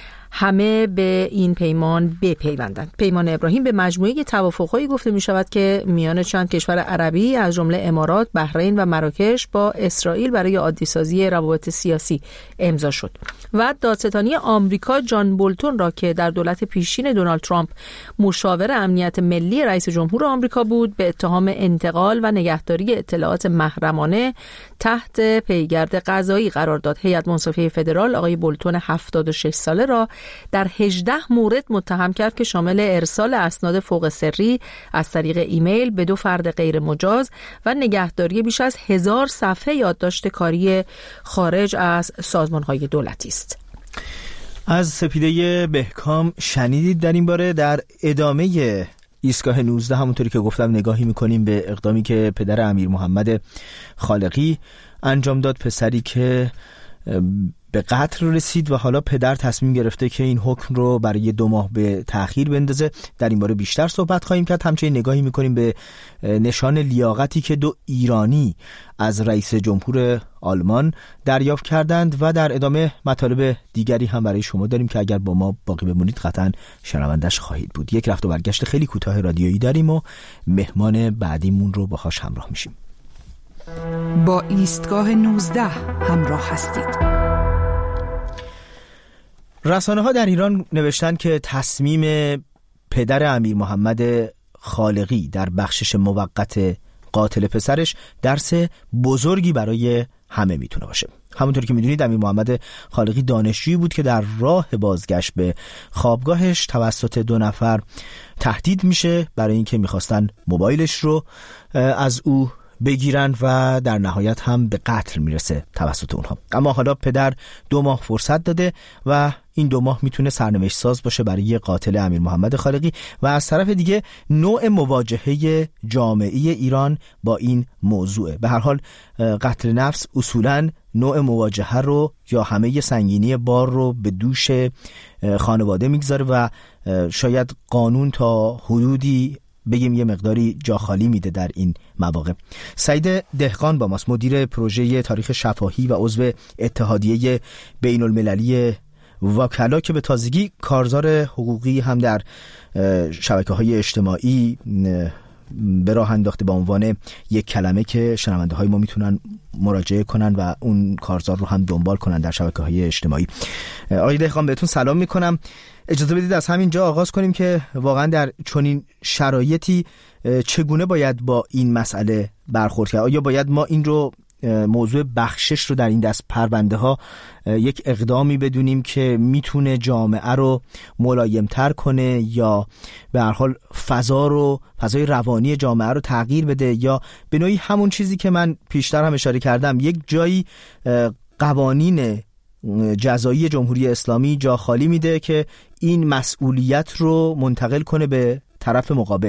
همه به این پیمان بپیوندند. پیمان ابراهیم به مجموعه توافق‌هایی گفته می‌شود که میان چند کشور عربی از جمله امارات، بحرین و مراکش با اسرائیل برای عادی‌سازی روابط سیاسی امضا شد. و دادستانی آمریکا جان بولتون را که در دولت پیشین دونالد ترامپ مشاور امنیت ملی رئیس جمهور آمریکا بود، به اتهام انتقال و نگهداری اطلاعات محرمانه تحت پیگرد قضایی قرار داد. هیئت منصفه فدرال آقای بولتون هفتاد و شش ساله را در هجده مورد متهم کرد که شامل ارسال اسناد فوق سری از طریق ایمیل به دو فرد غیر مجاز و نگهداری بیش از هزار صفحه یادداشت کاری خارج از سازمان‌های دولتی است. از سپیده بهکام شنیدید در این باره. در ادامه ایستگاه نوزده همونطوری که گفتم نگاهی میکنیم به اقدامی که پدر امیر محمد خالقی انجام داد، پسری که به قتل رسید و حالا پدر تصمیم گرفته که این حکم رو برای دو ماه به تأخیر بندازه. در این باره بیشتر صحبت خواهیم کرد. همچنین نگاهی میکنیم به نشان لیاقتی که دو ایرانی از رئیس جمهور آلمان دریافت کردند و در ادامه مطالب دیگری هم برای شما داریم که اگر با ما باقی بمونید قطعا شنوندش خواهید بود. یک رفت و برگشت خیلی کوتاه رادیویی داریم و مهمان بعدیمون رو باهاش همراه میشیم. با ایستگاه نوزده همراه هستید. رسانه ها در ایران نوشتن که تصمیم پدر امیر محمد خالقی در بخشش موقت قاتل پسرش درس بزرگی برای همه میتونه باشه. همونطور که میدونید امیر محمد خالقی دانشجویی بود که در راه بازگشت به خوابگاهش توسط دو نفر تهدید میشه برای اینکه میخواستن موبایلش رو از او بگیرن و در نهایت هم به قتل میرسه توسط اونها. اما حالا پدر دو ماه فرصت داده و این دو ماه میتونه سرنوشت ساز باشه برای قاتل امیر محمد خالقی و از طرف دیگه نوع مواجهه جامعه ایران با این موضوع. به هر حال قتل نفس اصولاً نوع مواجهه رو یا همه سنگینی بار رو به دوش خانواده میگذاره و شاید قانون تا حدودی بگیم یه مقداری جا خالی میده در این مواقع. سعید دهقان با ماست، مدیر پروژه تاریخ شفاهی و عضو اتحادیه بین المللی وکلا که به تازگی کارزار حقوقی هم در شبکه‌های اجتماعی به راه انداخته با عنوان یک کلمه که شنونده های ما میتونن مراجعه کنن و اون کارزار رو هم دنبال کنن در شبکه‌های اجتماعی. آقای دهقان بهتون سلام میکنم. اجازه بدید از همین جا آغاز کنیم که واقعا در چنین شرایطی چگونه باید با این مسئله برخورد کرد؟ آیا باید ما این رو موضوع بخشش رو در این دست پرونده ها یک اقدامی بدونیم که میتونه جامعه رو ملایمتر کنه یا به هر حال فضا رو فضای روانی جامعه رو تغییر بده، یا به نوعی همون چیزی که من پیشتر هم اشاره کردم یک جایی قوانین جزایی جمهوری اسلامی جا خالی میده که این مسئولیت رو منتقل کنه به طرف مقابل؟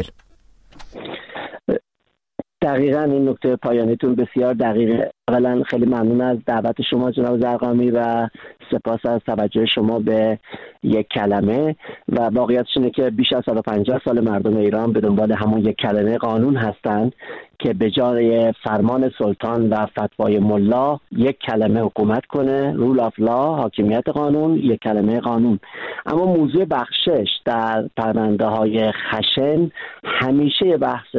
دقیقاً این نکته پایانیتون بسیار دقیقه. اولا خیلی ممنون از دعوت شما جناب زرقامی و سپاس از توجه شما به یک کلمه. و واقعیتش اینه که بیش از صد و پنجاه سال مردم ایران به دنبال همون یک کلمه قانون هستند که به جای فرمان سلطان و فتوای ملا یک کلمه حکومت کنه، رول آف لا، حاکمیت قانون، یک کلمه قانون. اما موضوع بخشش در پرونده های خشن همیشه بحث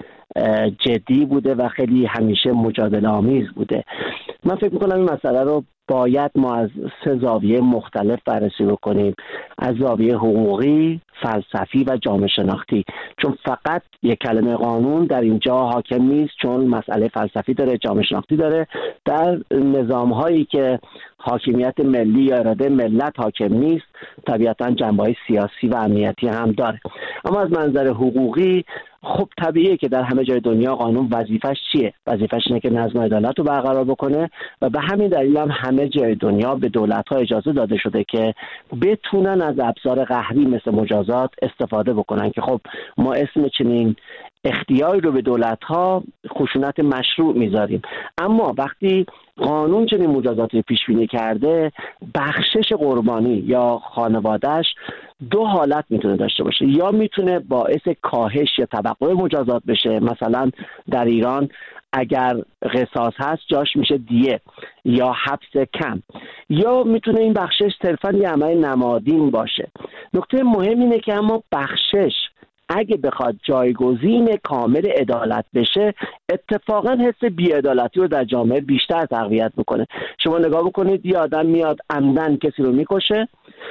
جدی بوده و خیلی همیشه مجادله آمیز بوده. من فکر میکنم این مسئله رو باید ما از سه زاویه مختلف بررسی بکنیم، از زاویه حقوقی، فلسفی و جامعه شناختی، چون فقط یک کلمه قانون در اینجا حاکم نیست، چون مسئله فلسفی داره، جامعه شناختی داره. در نظام هایی که حاکمیت ملی یا اراده ملت حاکم نیست طبیعتاً جنبه‌های سیاسی و امنیتی هم داره. اما از منظر حقوقی خب طبیعیه که در همه جای دنیا قانون وظیفش چیه؟ وظیفش اینه که نظم و عدالت رو برقرار بکنه و به همین دلیل هم همه جای دنیا به دولت‌ها اجازه داده شده که بتونن از ابزار قهری مثل مجازات استفاده بکنن که خب ما اسم چنین اختیاری رو به دولت‌ها خشونت مشروع میذاریم. اما وقتی قانون چنین مجازاتی پیش بینی کرده، بخشش قربانی یا خانواده‌اش دو حالت میتونه داشته باشه. یا میتونه باعث کاهش یا توقف مجازات بشه، مثلا در ایران اگر قصاص هست جاش میشه دیه یا حبس کم، یا میتونه این بخشش صرفا یه عمل نمادین باشه. نکته مهم اینه که اما بخشش اگه بخواد جایگزین کامل عدالت بشه، اتفاقا حس بی‌عدالتی رو در جامعه بیشتر تقویت میکنه. شما نگاه بکنید، یه آدم میاد عمدن کسی رو میکشه،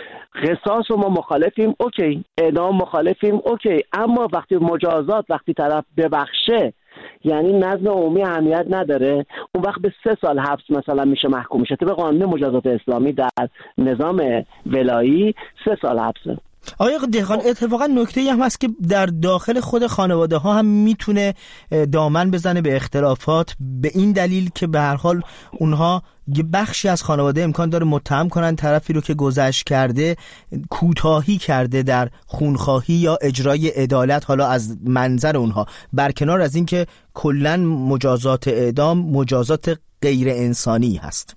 قصاص رو ما مخالفیم، اوکی، اعدام مخالفیم، اوکی، اما وقتی مجازات، وقتی طرف ببخشه، یعنی نظم عمومی اهمیت نداره، اون وقت به سه سال حبس مثلا میشه محکوم میشه. طبق قانون مجازات اسلامی در نظام ولایی سه سال حبسه. آقای دهقان، اتفاقا نکته‌ای هم هست که در داخل خود خانواده ها هم میتونه دامن بزنه به اختلافات، به این دلیل که به هر حال اونها یه بخشی از خانواده امکان داره متهم کنن طرفی رو که گذشت کرده کوتاهی کرده در خونخواهی یا اجرای عدالت، حالا از منظر اونها، برکنار از این که کلاً مجازات اعدام مجازات غیر انسانی هست.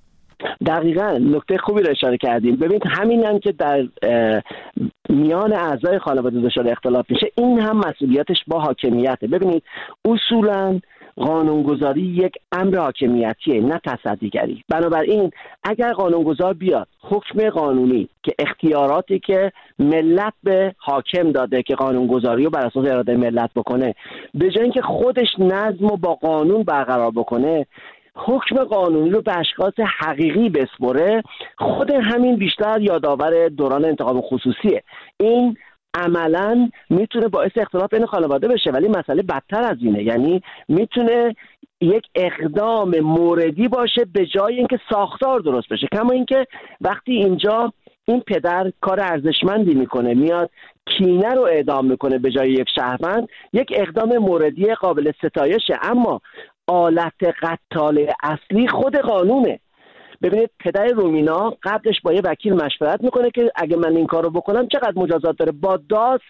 دقیقاً نکته خوبی رو اشاره کردیم. ببینید همین هم که در میان اعضای خانواده دچار اختلاف میشه، این هم مسئولیتش با حاکمیته. ببینید اصولاً قانونگذاری یک امر حاکمیتیه، نه تصدیگری. بنابراین اگر قانونگذار بیاد حکم قانونی که اختیاراتی که ملت به حاکم داده که قانونگذاری رو بر اساس اراده ملت بکنه، به جای اینکه خودش نظم رو با قانون برقرار بکنه، حکم قانونی رو به اشخاص حقیقی بسپره، خود همین بیشتر یادآور دوران انتقام خصوصیه. این عملاً میتونه باعث اختلاف بین خانواده بشه، ولی مسئله بدتر از اینه. یعنی میتونه یک اقدام موردی باشه به جای اینکه ساختار درست بشه. کما اینکه وقتی اینجا این پدر کار ارزشمندی میکنه، میاد کینه رو اعدام میکنه به جای یک شهروند، یک اقدام موردی قابل ستایشه، اما آلت قتال اصلی خود قانونه. ببینید پدر رومینا قبلش با یه وکیل مشورت میکنه که اگه من این کار رو بکنم چقدر مجازات داره، با داس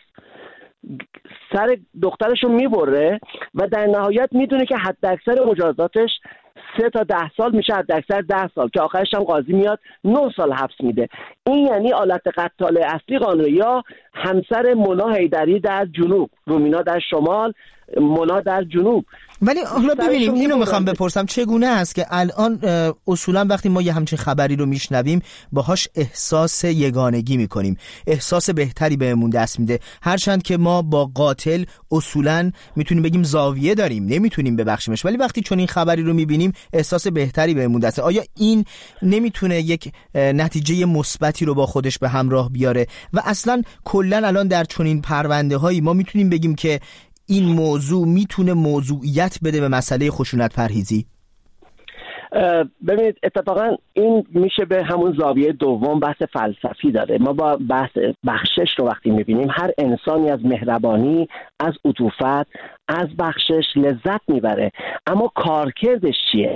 سر دخترش رو میبره و در نهایت میدونه که حد اکثر مجازاتش سه تا ده سال میشه حداکثر ده سال که آخرش هم قاضی میاد نه سال حبس میده. این یعنی آلت قتال اصلی قانون، یا همسر مونا حیدری در جنوب، رومینا در شمال، مونا در جنوب. ولی حالا ببینیم، اینو میخوام بپرسم چگونه است که الان اصولا وقتی ما یه همچین خبری رو میشنویم باهاش احساس یگانگی میکنیم، احساس بهتری بهمون دست میده، هرچند که ما با قاتل اصولا میتونیم بگیم زاویه داریم، نمیتونیم ببخشیمش، ولی وقتی چون این خبری رو میبینیم احساس بهتری بهمون دست. آیا این نمیتونه یک نتیجه مثبتی رو با خودش به همراه بیاره؟ و اصلا کلا الان در چنین پرونده هایی ما میتونیم بگیم که این موضوع میتونه موضوعیت بده به مسئله خشونت پرهیزی؟ ببینید اتفاقا این میشه به همون زاویه دوم، بحث فلسفی داره. ما با بحث بخشش رو وقتی میبینیم، هر انسانی از مهربانی، از عطوفت، از بخشش لذت میبره، اما کارکردش چیه؟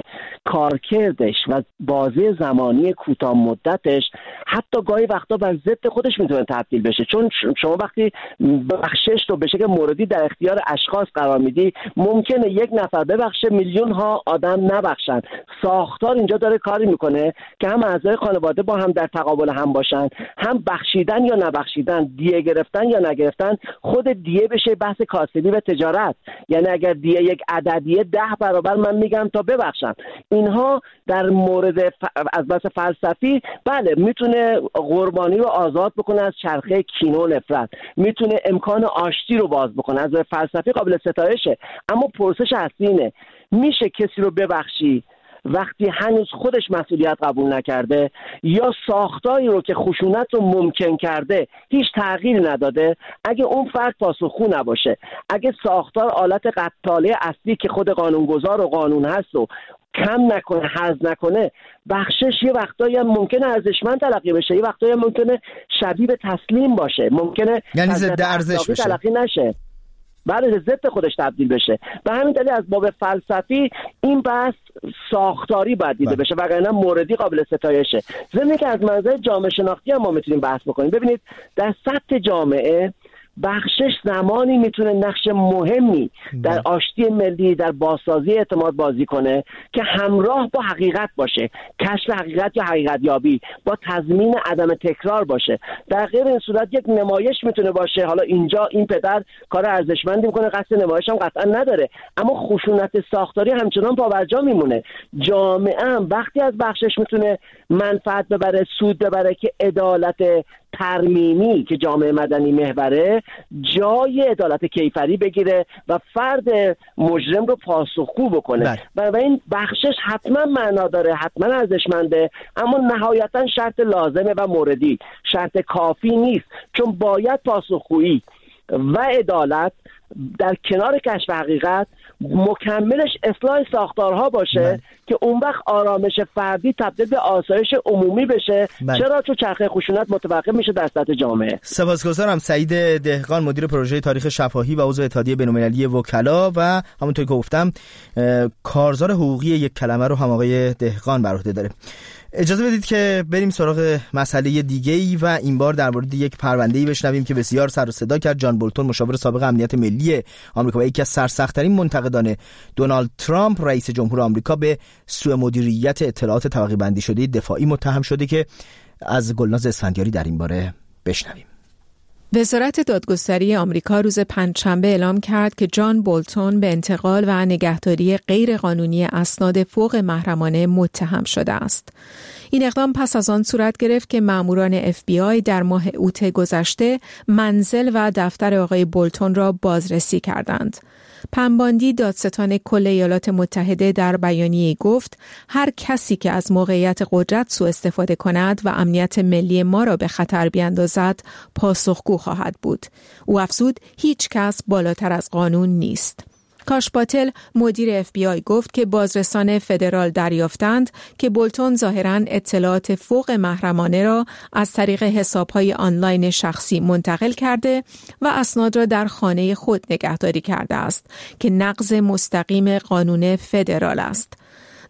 کارکردش و بازه زمانی کوتاه مدتش حتی گاهی وقتا بر ضد خودش میتونه تبدیل بشه. چون شما وقتی بخشش رو به شکل موردی در اختیار اشخاص قرار میدی، ممکنه یک نفر ببخشه، میلیون ها آدم نبخشن. ساختار اینجا داره کاری میکنه که هم اعضای خانواده با هم در تقابل هم باشن، هم بخشیدن یا نبخشیدن، دیه گرفتن یا نگرفتن، خود دیه بشه بحث کاسبی و تجارت. یعنی اگر دیه یک عددیه ده برابر من میگم تا ببخشم. اینها در مورد ف... از بحث فلسفی بله میتونه قربانی رو آزاد بکنه از چرخه کینه و نفرت، میتونه امکان آشتی رو باز بکنه، از فلسفی قابل ستایشه. اما پرسش اصلی اینه، میشه کسی رو ببخشی وقتی هنوز خودش مسئولیت قبول نکرده، یا ساختاری رو که خشونت رو ممکن کرده هیچ تغییر نداده؟ اگه اون فرد پاسخگو نباشه، اگه ساختار آلت قتاله اصلی که خود قانونگذار و قانون هست و کم نکنه، حذف نکنه، بخشش یه وقتایی هم ممکنه ارزشمند تلقی بشه، یه وقتایی هم ممکنه شبیه به تسلیم باشه، ممکنه یعنی ضد ارزش بشه، تلقی نشه، بله ضد خودش تبدیل بشه. به همین دلیل از باب فلسفی این بحث ساختاری باید دیده بشه، وگرنه موردی قابل ستایشه. ضمن که از منظر جامعه شناختی هم ما میتونیم بحث بکنیم. ببینید در سطح جامعه بخشش زمانی میتونه نقش مهمی در آشتی ملی، در بازسازی اعتماد بازی کنه که همراه با حقیقت باشه، کشف حقیقت یا حقیقت یابی، با تضمین عدم تکرار باشه. در غیر این صورت یک نمایش میتونه باشه. حالا اینجا این پدر کار ارزشمندی میکنه، قصد نمایش هم قطعا نداره، اما خشونت ساختاری همچنان پابرجا میمونه. جامعه هم وقتی از بخشش میتونه منفعت ببره، سود ببره که عدالت ترمیمی که جامعه مدنی محوره جای عدالت کیفری بگیره و فرد مجرم رو پاسخگو بکنه. و این بخشش حتما معنا داره، حتما ارزشمنده، اما نهایتا شرط لازمه و موردی، شرط کافی نیست، چون باید پاسخگویی و عدالت در کنار کشف حقیقت مکملش اصلاح ساختارها باشه من. که اون وقت آرامش فردی تبدیل به آسایش عمومی بشه من. چرا؟ چون چرخه خشونت متوقف میشه در سطح جامعه. سپاسگزارم. سعید دهقان، مدیر پروژه تاریخ شفاهی و عضو اتحادیه بین‌المللی وکلا، و همونطور که گفتم کارزار حقوقی یک کلمه رو هم آقای دهقان بر عهده داره. اجازه بدید که بریم سراغ مسئله دیگه‌ای و این بار در مورد یک پرونده‌ای بشنویم که بسیار سر و صدا کرد. جان بولتون، مشاور سابق امنیت ملی آمریکا و یکی از سرسخت‌ترین منتقدان دونالد ترامپ رئیس جمهور آمریکا، به سوء مدیریت اطلاعات طبقه بندی شده دفاعی متهم شده که از گلناز اسفندیاری در این باره بشنویم. وزارت دادگستری آمریکا روز پنجشنبه اعلام کرد که جان بولتون به انتقال و نگهداری غیرقانونی اسناد فوق محرمانه متهم شده است. این اقدام پس از آن صورت گرفت که ماموران اف بی آی در ماه اوت گذشته منزل و دفتر آقای بولتون را بازرسی کردند. پنباندی دادستان کل ایالات متحده در بیانیه گفت هر کسی که از موقعیت قدرت سوء استفاده کند و امنیت ملی ما را به خطر بیاندازد پاسخگو خواهد بود. او افزود هیچ کس بالاتر از قانون نیست. کاش پاتل، مدیر اف بی آی، گفت که بازرسان فدرال دریافتند که بولتون ظاهراً اطلاعات فوق محرمانه را از طریق حساب‌های آنلاین شخصی منتقل کرده و اسناد را در خانه خود نگهداری کرده است که نقض مستقیم قانون فدرال است.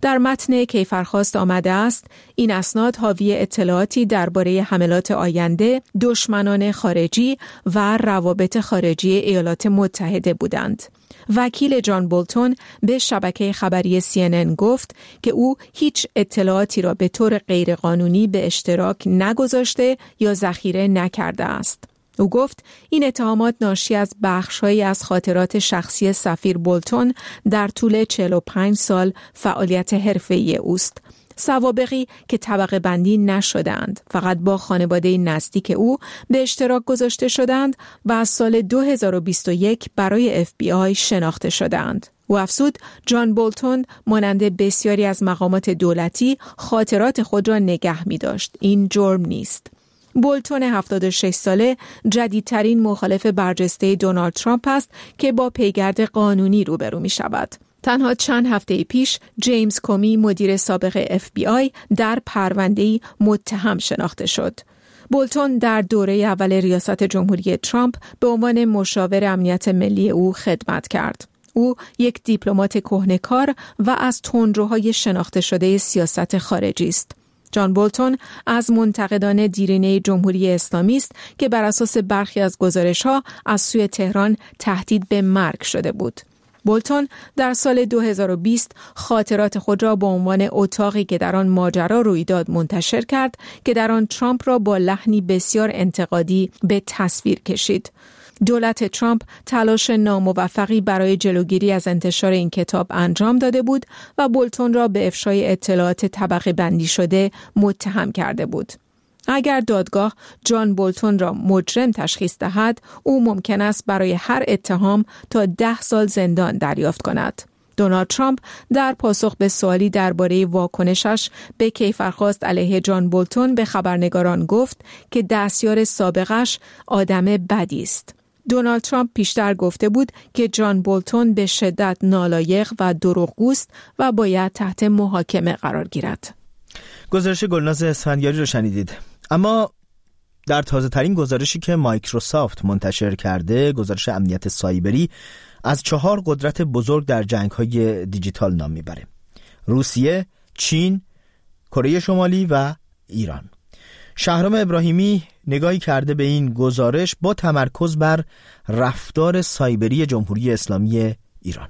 در متن کیفرخواست آمده است این اسناد حاوی اطلاعاتی درباره حملات آینده، دشمنان خارجی و روابط خارجی ایالات متحده بودند. وکیل جان بولتون به شبکه خبری سی ان ان گفت که او هیچ اطلاعاتی را به طور غیرقانونی به اشتراک نگذاشته یا ذخیره نکرده است. او گفت این اتهامات ناشی از بخش‌هایی از خاطرات شخصی سفیر بولتون در طول چهل و پنج سال فعالیت حرفه‌ای اوست. سوابقی که طبقه بندی نشدند، فقط با خانواده نزدیک او به اشتراک گذاشته شدند و از سال دو هزار و بیست و یک برای اف بی آی شناخته شدند. او افزود جان بولتون مانند بسیاری از مقامات دولتی خاطرات خود را نگه می داشت. این جرم نیست. بولتون هفتاد و شش ساله جدیدترین مخالف برجسته دونالد ترامپ است که با پیگرد قانونی روبرو می شود. تنها چند هفته پیش جیمز کومی مدیر سابق اف بی آی در پرونده‌ای متهم شناخته شد. بولتون در دوره اول ریاست جمهوری ترامپ به عنوان مشاور امنیت ملی او خدمت کرد. او یک دیپلمات کهنه‌کار و از تندروهای شناخته شده سیاست خارجی است. جان بولتون از منتقدان دیرینه جمهوری اسلامی است که بر اساس برخی از گزارش‌ها از سوی تهران تهدید به مرگ شده بود. بولتون در سال دو هزار و بیست خاطرات خود را با عنوان اتاقی که در آن ماجرا روی داد منتشر کرد که در آن ترامپ را با لحنی بسیار انتقادی به تصویر کشید. دولت ترامپ تلاش ناموفقی برای جلوگیری از انتشار این کتاب انجام داده بود و بولتون را به افشای اطلاعات طبقه بندی شده متهم کرده بود. اگر دادگاه جان بولتون را مجرم تشخیص دهد، او ممکن است برای هر اتهام تا ده سال زندان دریافت کند. دونالد ترامپ در پاسخ به سوالی درباره واکنشش به کیفرخواست علیه جان بولتون به خبرنگاران گفت که دستیار سابقش آدم بدی است. دونالد ترامپ پیشتر گفته بود که جان بولتون به شدت نالایق و دروغگوست و باید تحت محاکمه قرار گیرد. گزارش گلناز اسفندیاری رو شنیدید. اما در تازه ترین گزارشی که مایکروسافت منتشر کرده، گزارش امنیت سایبری، از چهار قدرت بزرگ در جنگ‌های دیجیتال نام میبره: روسیه، چین، کره شمالی و ایران. شهرام ابراهیمی نگاهی کرده به این گزارش با تمرکز بر رفتار سایبری جمهوری اسلامی ایران.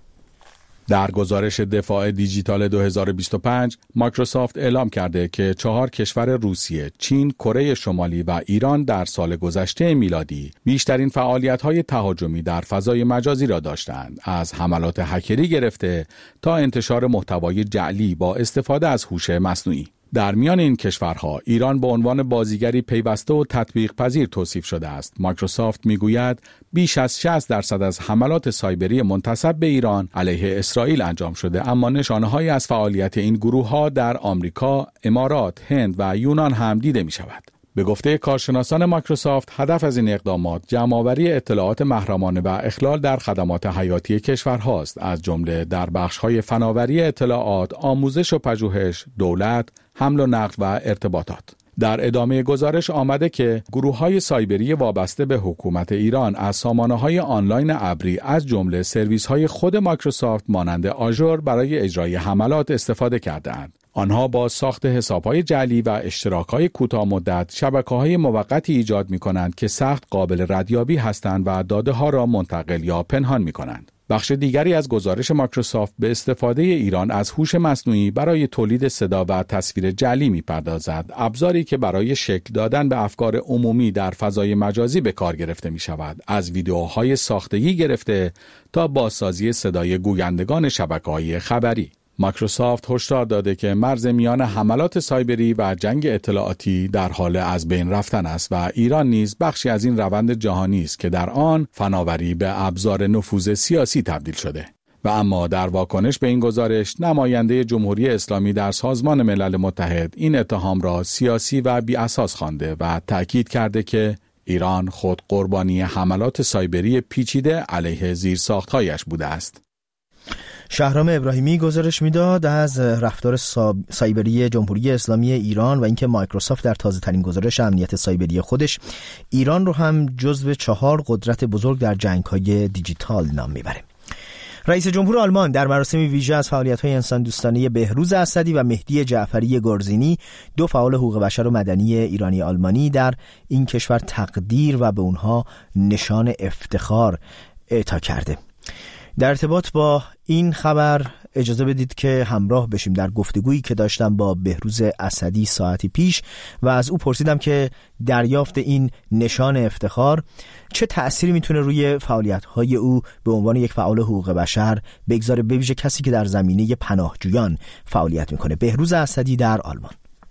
در گزارش دفاع دیجیتال دو هزار و بیست و پنج، مایکروسافت اعلام کرده که چهار کشور روسیه، چین، کره شمالی و ایران در سال گذشته میلادی بیشترین فعالیت‌های تهاجمی در فضای مجازی را داشتند، از حملات هکری گرفته تا انتشار محتوای جعلی با استفاده از هوش مصنوعی. در میان این کشورها ایران به عنوان بازیگری پیوسته و تطبیق پذیر توصیف شده است. مایکروسافت میگوید بیش از شصت درصد از حملات سایبری منتسب به ایران علیه اسرائیل انجام شده، اما نشانه‌هایی از فعالیت این گروه‌ها در آمریکا، امارات، هند و یونان هم دیده می‌شود. به گفته کارشناسان مایکروسافت، هدف از این اقدامات جمع‌آوری اطلاعات محرمانه و اخلال در خدمات حیاتی کشورهاست، از جمله در بخش‌های فناوری اطلاعات، آموزش و پژوهش، دولت، حمل و نقل و ارتباطات. در ادامه گزارش آمده که گروه‌های سایبری وابسته به حکومت ایران از سامانه‌های آنلاین ابری از جمله سرویس‌های خود مایکروسافت مانند آژور برای اجرای حملات استفاده کردند. آنها با ساخت حساب‌های جعلی و اشتراک‌های کوتاه‌مدت شبکه‌های موقتی ایجاد می‌کنند که سخت قابل ردیابی هستند و داده‌ها را منتقل یا پنهان می‌کنند. بخش دیگری از گزارش مایکروسافت به استفاده ایران از هوش مصنوعی برای تولید صدا و تصویر جعلی می‌پردازد، ابزاری که برای شکل دادن به افکار عمومی در فضای مجازی به کار گرفته می‌شود، از ویدیوهای ساختگی گرفته تا بازسازی صدای گویندگان شبکه‌های خبری. مایکروسافت هشدار داده که مرز میان حملات سایبری و جنگ اطلاعاتی در حال از بین رفتن است و ایران نیز بخشی از این روند جهانی است که در آن فناوری به ابزار نفوذ سیاسی تبدیل شده. و اما در واکنش به این گزارش، نماینده جمهوری اسلامی در سازمان ملل متحد این اتهام را سیاسی و بی اساس خوانده و تأکید کرده که ایران خود قربانی حملات سایبری پیچیده علیه زیرساخت‌هایش بوده است. شهرام ابراهیمی گزارش میداد از رفتار سایبری جمهوری اسلامی ایران و اینکه مایکروسافت در تازه ترین گزارش امنیت سایبری خودش ایران رو هم جزو چهار قدرت بزرگ در جنگ‌های دیجیتال نام میبره. رئیس جمهور آلمان در مراسم ویژه از فعالیت‌های انسان دوستانه بهروز اسدی و مهدی جعفری گرزینی، دو فعال حقوق بشر و مدنی ایرانی آلمانی در این کشور، تقدیر و به اونها نشان افتخار اعطا کرده. در ارتباط با این خبر اجازه بدید که همراه بشیم در گفتگویی که داشتم با بهروز اسدی ساعتی پیش و از او پرسیدم که دریافت این نشان افتخار چه تأثیری میتونه روی فعالیت‌های او به عنوان یک فعال حقوق بشر بگذاره، به ویژه کسی که در زمینه پناهجویان فعالیت میکنه. بهروز اسدی در آلمان: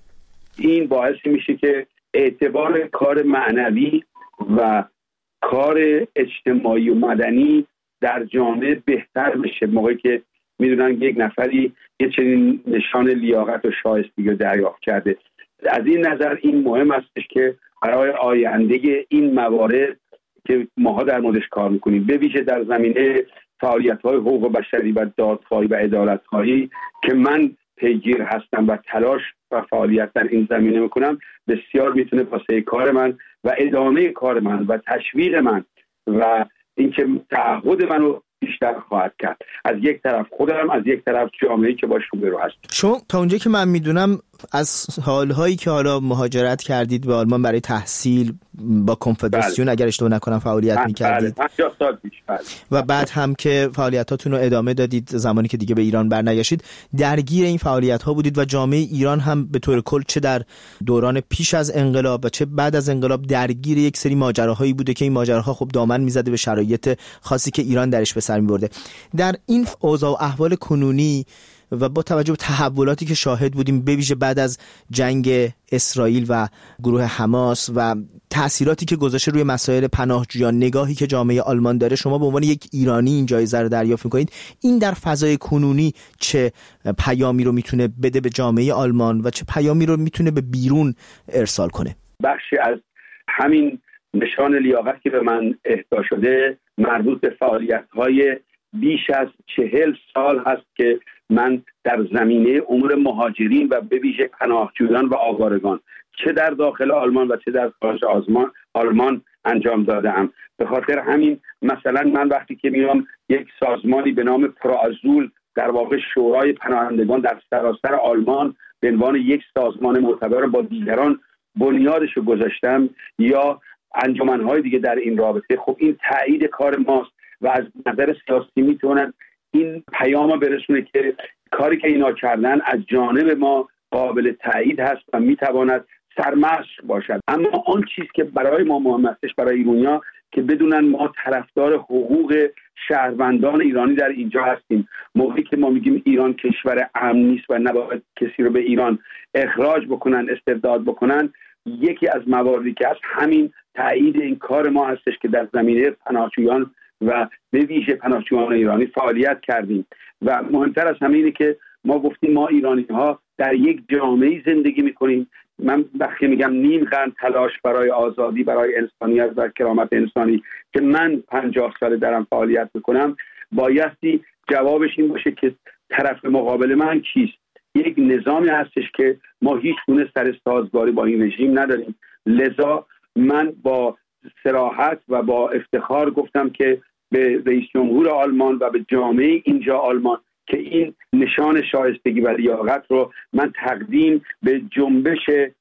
این باعث میشه که اعتبار کار معنوی و کار اجتماعی و مدنی در جامعه بهتر بشه، موقعی که میدونن یک نفری یه چنین نشان لیاقت و شایستگی رو دریافت کرده. از این نظر این مهم استش که برای آینده این موارد که ماها در موردش کار میکنیم، به ویژه در زمینه فعالیت‌های حقوق بشری و دادخواهی و عدالت‌خواهی که من پیگیر هستم و تلاش و فعالیت در این زمینه میکنم، بسیار میتونه واسه کار من و ادامه کار من و تشویق من و اینکه تعهد منو بیشتر خواهد کرد، از یک طرف خودم، از یک طرف جامعه‌ای که باش روبرو هست. شما تا اونجایی که من میدونم از سالهایی که حالا مهاجرت کردید به آلمان برای تحصیل با کنفدراسیون، بله. اگر اشتباه نکنم فعالیت بله. میکردید بله. پنجاه سال پیش بله. و بعد هم که فعالیتاتون رو ادامه دادید زمانی که دیگه به ایران برنگشتید، درگیر این فعالیت ها بودید و جامعه ایران هم به طور کل چه در دوران پیش از انقلاب و چه بعد از انقلاب درگیر یک سری ماجراهایی بوده که این ماجراها خب دامن میزده به شرایط خاصی که ایران درش به سر میبرده. در این اوضاع و احوال کنونی و با توجه به تحولاتی که شاهد بودیم، به ویژه بعد از جنگ اسرائیل و گروه حماس و تأثیراتی که گذاشته روی مسائل پناهجویان، نگاهی که جامعه آلمان داره، شما به عنوان یک ایرانی این جایزه رو دریافت می‌کنید، این در فضای کنونی چه پیامی رو میتونه بده به جامعه آلمان و چه پیامی رو میتونه به بیرون ارسال کنه؟ بخشی از همین نشان لیاقت که به من اهدا شده مربوط به فعالیت‌های بیش از چهل سال هست که من در زمینه امور مهاجرین و به ویژه پناهجویان و آوارگان چه در داخل آلمان و چه در خارج آلمان آلمان انجام دادم. به خاطر همین مثلا من وقتی که میام یک سازمانی به نام پرازول، در واقع شورای پناهندگان در سراسر آلمان، به عنوان یک سازمان معتبر با دیگران بنیادش رو گذاشتم، یا انجمنهای دیگه در این رابطه، خب این تایید کار ماست و از نظر سیاسی میتونن این پیام برسونه که کاری که اینا کردن از جانب ما قابل تایید هست و میتواند سرمشق باشد. اما آن چیز که برای ما مهم هستش، برای ایرانی‌ها، که بدونن ما طرفدار حقوق شهروندان ایرانی در اینجا هستیم. موقعی که ما میگیم ایران کشور امن نیست و نباید کسی رو به ایران اخراج بکنن، استبداد بکنن، یکی از مواردی که هست همین تایید این کار ما هستش که در زمینه پناهجویان و به ویژه پناهجویان ایرانی فعالیت کردیم. و مهمتر از همه اینه که ما گفتیم ما ایرانی ها در یک جامعه زندگی میکنیم. من وقتی میگم نیم قرن تلاش برای آزادی، برای انسانیت و کرامت انسانی که من پنجاه سال درم فعالیت میکنم، بایستی جوابش این باشه که طرف مقابل من کیست. یک نظامی هستش که ما هیچ گونه سر سازگاری با این رژیم نداریم. لذا من با صراحت و با افتخار گفتم که به رئیس جمهور آلمان و به جامعه اینجا آلمان که این نشان شایستگی و لیاقت رو من تقدیم به جنبش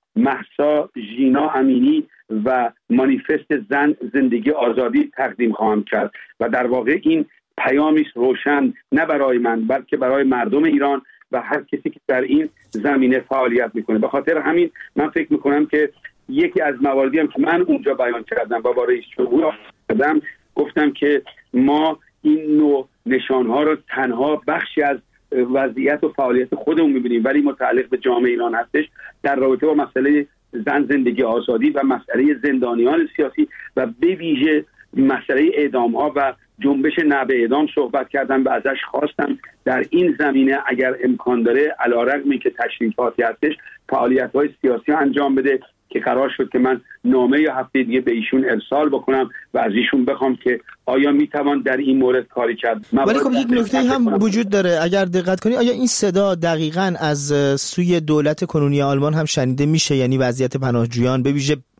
مهسا ژینا امینی و مانیفست زن زندگی آزادی تقدیم خواهم کرد و در واقع این پیامی روشن نه برای من بلکه برای مردم ایران و هر کسی که در این زمینه فعالیت میکنه. به خاطر همین من فکر میکنم که یکی از مواردی هم که من اونجا بیان کردم و با رئیس جمهور کردم، گفتم که ما این نوع نشانها رو تنها بخشی از وضعیت و فعالیت خودمون میبینیم ولی متعلق به جامعه ایران هستش، در رابطه با مسئله زن زندگی آزادی و مسئله زندانیان سیاسی و به ویژه مسئله اعدام ها و جنبش نه به اعدام صحبت کردم و ازش خواستم در این زمینه اگر امکان داره علیرغم که تشریفاتی هستش فعالیت‌های سیاسی انجام بده که قرار شد که من نامه یا هفته دیگه به ایشون ارسال بکنم و از ایشون بخوام که آیا میتوان در این مورد کاری کرد. ولی خب یک نکته هم وجود داره، اگر دقت کنی آیا این صدا دقیقاً از سوی دولت کنونی آلمان هم شنیده میشه؟ یعنی وضعیت پناهجویان به ویژه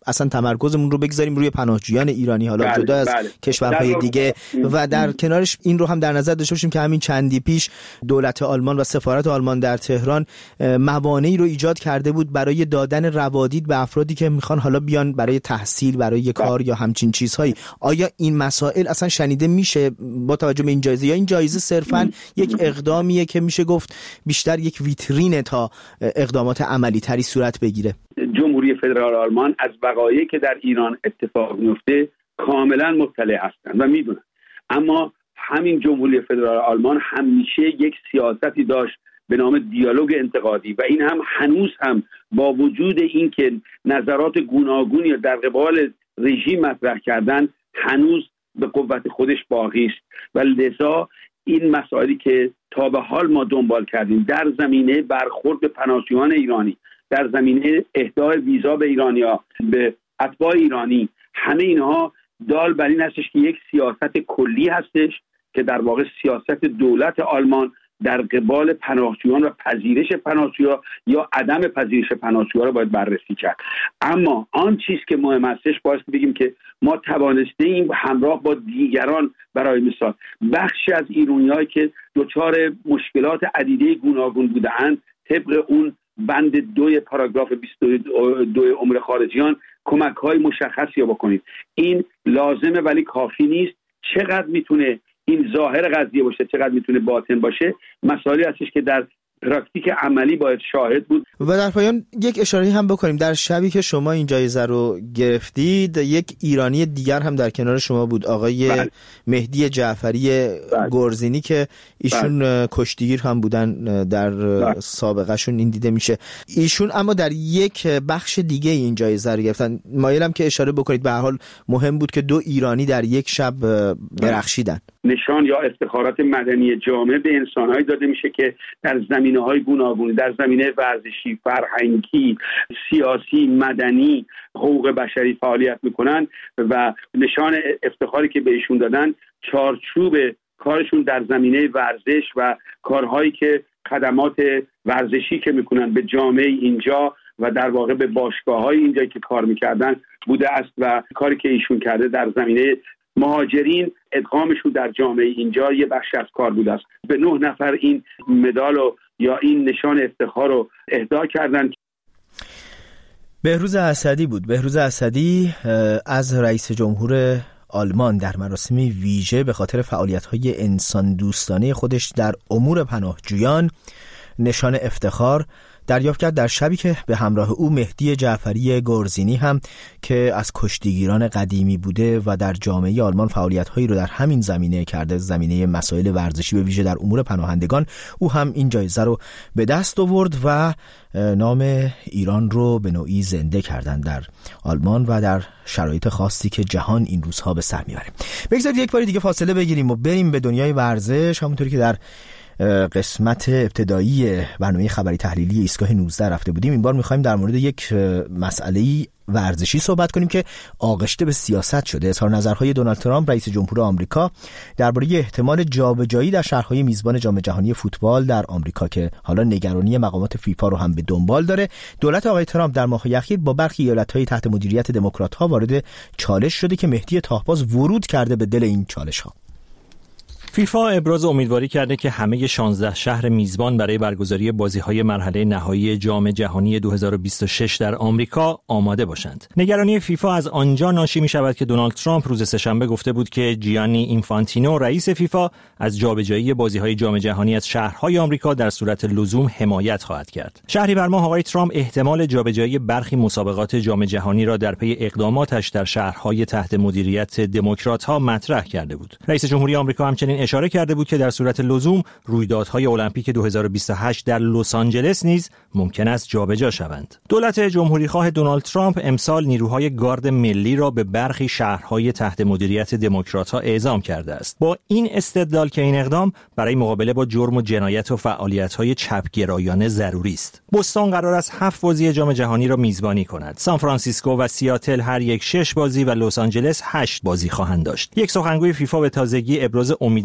اصلا تمرکزمون رو بگذاریم روی پناهجویان ایرانی، حالا بله، جدا از بله. کشورهای دیگه و در کنارش این رو هم در نظر داشته باشیم که همین چندی پیش دولت آلمان و سفارت آلمان در تهران موانعی رو ایجاد کرده بود برای دادن روادید به افرادی که میخوان حالا بیان برای تحصیل، برای کار یا همچین چیزهایی. آیا این مسائل اصلا شنیده میشه با توجه به این جایزه، یا این جایزه صرفاً یک اقدامیه که میشه گفت بیشتر یک ویترینه تا اقدامات عملی تری صورت بگیره؟ جمهوری فدرال آلمان از وقایعی که در ایران اتفاق میفته کاملا مطلع هستند و میدونن، اما همین جمهوری فدرال آلمان همیشه یک سیاستی داشت به نام دیالوگ انتقادی و این هم هنوز هم با وجود اینکه نظرات گوناگونی در قبال رژیم مطرح کردن هنوز به قوت خودش باقی است و لذا این مسائلی که تا به حال ما دنبال کردیم در زمینه برخورد به پناهجویان ایرانی، در زمینه اهدای ویزا به ایرانیا، به اتباع ایرانی، همه اینها دال بر این هستش که یک سیاست کلی هستش که در واقع سیاست دولت آلمان در قبال پناهجویان و پذیرش پناهجویان یا عدم پذیرش پناهجویان رو باید بررسی کرد. اما آن چیز که مهم هستش باید بگیم که ما توانسته ایم همراه با دیگران، برای مثال بخشی از ایرانیایی که دچار مشکلات عدیده گوناگون بودند طبق اون بند دوی پاراگراف بیست و دو امور خارجیان کمک های مشخصی رو بکنید. این لازمه ولی کافی نیست. چقدر میتونه این ظاهر قضیه باشه، چقدر میتونه باطن باشه، مسائلی هستش که در پراکتیک عملی باید شاهد بود. و در پایان یک اشاره هم بکنیم، در شبی که شما این جایزه رو گرفتید یک ایرانی دیگر هم در کنار شما بود، آقای بله. مهدی جعفری بله. گرزینی که ایشون بله. کشتیگیر هم بودن در بله. سابقه شون این دیده میشه. ایشون اما در یک بخش دیگه این جایزه رو گرفتن. مایلم که اشاره بکنید، به هر حال مهم بود که دو ایرانی در یک شب درخشیدن. نشان یا افتخارات مدنی جامعه به انسان‌هایی داده میشه که در زمینه‌های گوناگون، در زمینه ورزشی، فرهنگی، سیاسی، مدنی، حقوق بشری فعالیت میکنن و نشان افتخاری که بهشون دادن چارچوب کارشون در زمینه ورزش و کارهایی که خدمات ورزشی که میکنن به جامعه اینجا و در واقع به باشگاه‌های اینجا که کار میکردن بوده است و کاری که ایشون کرده در زمینه مهاجرین ادغامشون در جامعه اینجا یه بخش از کار بوده است. به نه نفر این مدال یا این نشان افتخار رو اهدا کردن. بهروز اسدی بود. بهروز اسدی از رئیس جمهور آلمان در مراسم ویژه به خاطر فعالیت‌های انسان دوستانه خودش در امور پناهجویان نشان افتخار دریافت کرد، در شبی که به همراه او مهدی جعفری گرزینی هم که از کشتیگیران قدیمی بوده و در جامعه آلمان فعالیت‌هایی رو در همین زمینه کرده، زمینه مسائل ورزشی به ویژه در امور پناهندگان، او هم این جایزه رو به دست آورد و نام ایران رو به نوعی زنده کردن در آلمان و در شرایط خاصی که جهان این روزها به سر میبره. بگذارید یک بار دیگه فاصله بگیریم و بریم به دنیای ورزش. همونطوری که در قسمت ابتدایی برنامه خبری تحلیلی ایستگاه نوزده رفته بودیم، این بار می‌خوایم در مورد یک مسئله‌ای ورزشی صحبت کنیم که آغشته به سیاست شده. اظهار نظرهای دونالد ترامپ رئیس جمهور آمریکا درباره احتمال جابجایی در شهرهای میزبان جام جهانی فوتبال در آمریکا که حالا نگرانی مقامات فیفا رو هم به دنبال داره. دولت آقای ترامپ در ماه‌های اخیر با برخی ایالت‌های تحت مدیریت دموکرات‌ها وارد چالش شده که مهدی طاهباز ورود کرده به دل این چالش‌ها. فیفا ابراز امیدواری کرده که همه شانزده شهر میزبان برای برگزاری بازی‌های مرحله نهایی جام جهانی دو هزار و بیست و شش در آمریکا آماده باشند. نگرانی فیفا از آنجا ناشی می‌شود که دونالد ترامپ روز سه‌شنبه گفته بود که جیانی اینفانتینو رئیس فیفا از جابجایی بازی‌های جام جهانی از شهرهای آمریکا در صورت لزوم حمایت خواهد کرد. شهریور ماه آقای ترامپ احتمال جابجایی برخی مسابقات جام جهانی را در پی اقداماتش در شهرهای تحت مدیریت دموکرات‌ها مطرح کرده بود. رئیس جمهوری آمریکا همچنین اشاره کرده بود که در صورت لزوم رویدادهای المپیک دو هزار و بیست و هشت در لس آنجلس نیز ممکن است جابجا شوند. دولت جمهوریخواه دونالد ترامپ امسال نیروهای گارد ملی را به برخی شهرهای تحت مدیریت دموکرات‌ها اعزام کرده است، با این استدلال که این اقدام برای مقابله با جرم و جنایت و فعالیت‌های چپگرایانه ضروری است. بوستون قرار است هفت بازی جام جهانی را میزبانی کند. سان فرانسیسکو و سیاتل هر یک شش بازی و لس آنجلس هشت بازی خواهند داشت. یک سخنگوی فیفا به تازگی ابراز امیدواری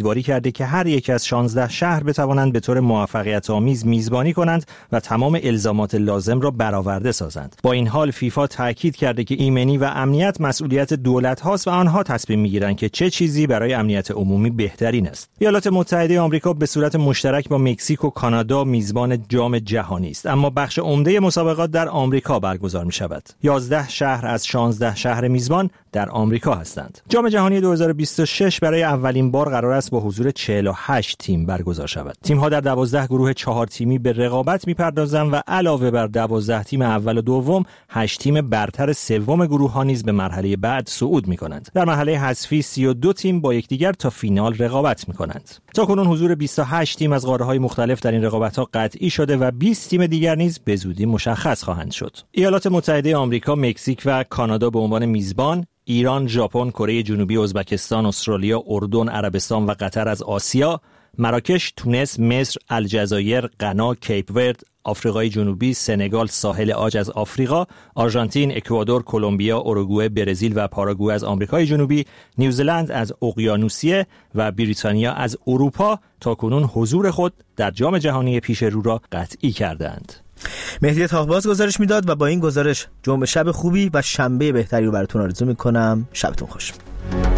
امیدواری کرده که هر یک از شانزده شهر بتوانند به طور موفقیت آمیز میزبانی کنند و تمام الزامات لازم را برآورده سازند. با این حال فیفا تاکید کرده که ایمنی و امنیت مسئولیت دولت هاست و آنها تصمیم میگیرند که چه چیزی برای امنیت عمومی بهترین است. ایالات متحده آمریکا به صورت مشترک با مکزیک و کانادا میزبان جام جهانی است، اما بخش عمده مسابقات در آمریکا برگزار می شود. یازده شهر از شانزده شهر میزبان در آمریکا هستند. جام جهانی دو هزار و بیست و شش برای اولین بار قرار است با حضور چهل و هشت تیم برگزار شود. تیم‌ها در دوازده گروه چهار تیمی به رقابت می‌پردازند و علاوه بر دوازده تیم اول و دوم، هشت تیم برتر سوم گروه‌ها نیز به مرحله بعد صعود می‌کنند. در مرحله حذفی سی و دو تیم با یکدیگر تا فینال رقابت می‌کنند. تاکنون حضور بیست و هشت تیم از قاره‌های مختلف در این رقابت‌ها قطعی شده و بیست تیم دیگر نیز به زودی مشخص خواهند شد. ایالات متحده آمریکا، مکزیک و کانادا به عنوان میزبان، ایران، ژاپن، کره جنوبی، ازبکستان، استرالیا، اردن، عربستان و قطر از آسیا، مراکش، تونس، مصر، الجزایر، غنا، کیپ ورد، آفریقای جنوبی، سنگال، ساحل عاج از آفریقا، آرژانتین، اکوادور، کلمبیا، اوروگوئه، برزیل و پاراگوئه از آمریکای جنوبی، نیوزلند از اقیانوسیه و بریتانیا از اروپا تاکنون حضور خود در جام جهانی پیش رو را قطعی کردند. مهدی تاهباز گزارش میداد و با این گزارش جمعه شب خوبی و شنبه بهتری رو براتون آرزو میکنم. شبتون خوش.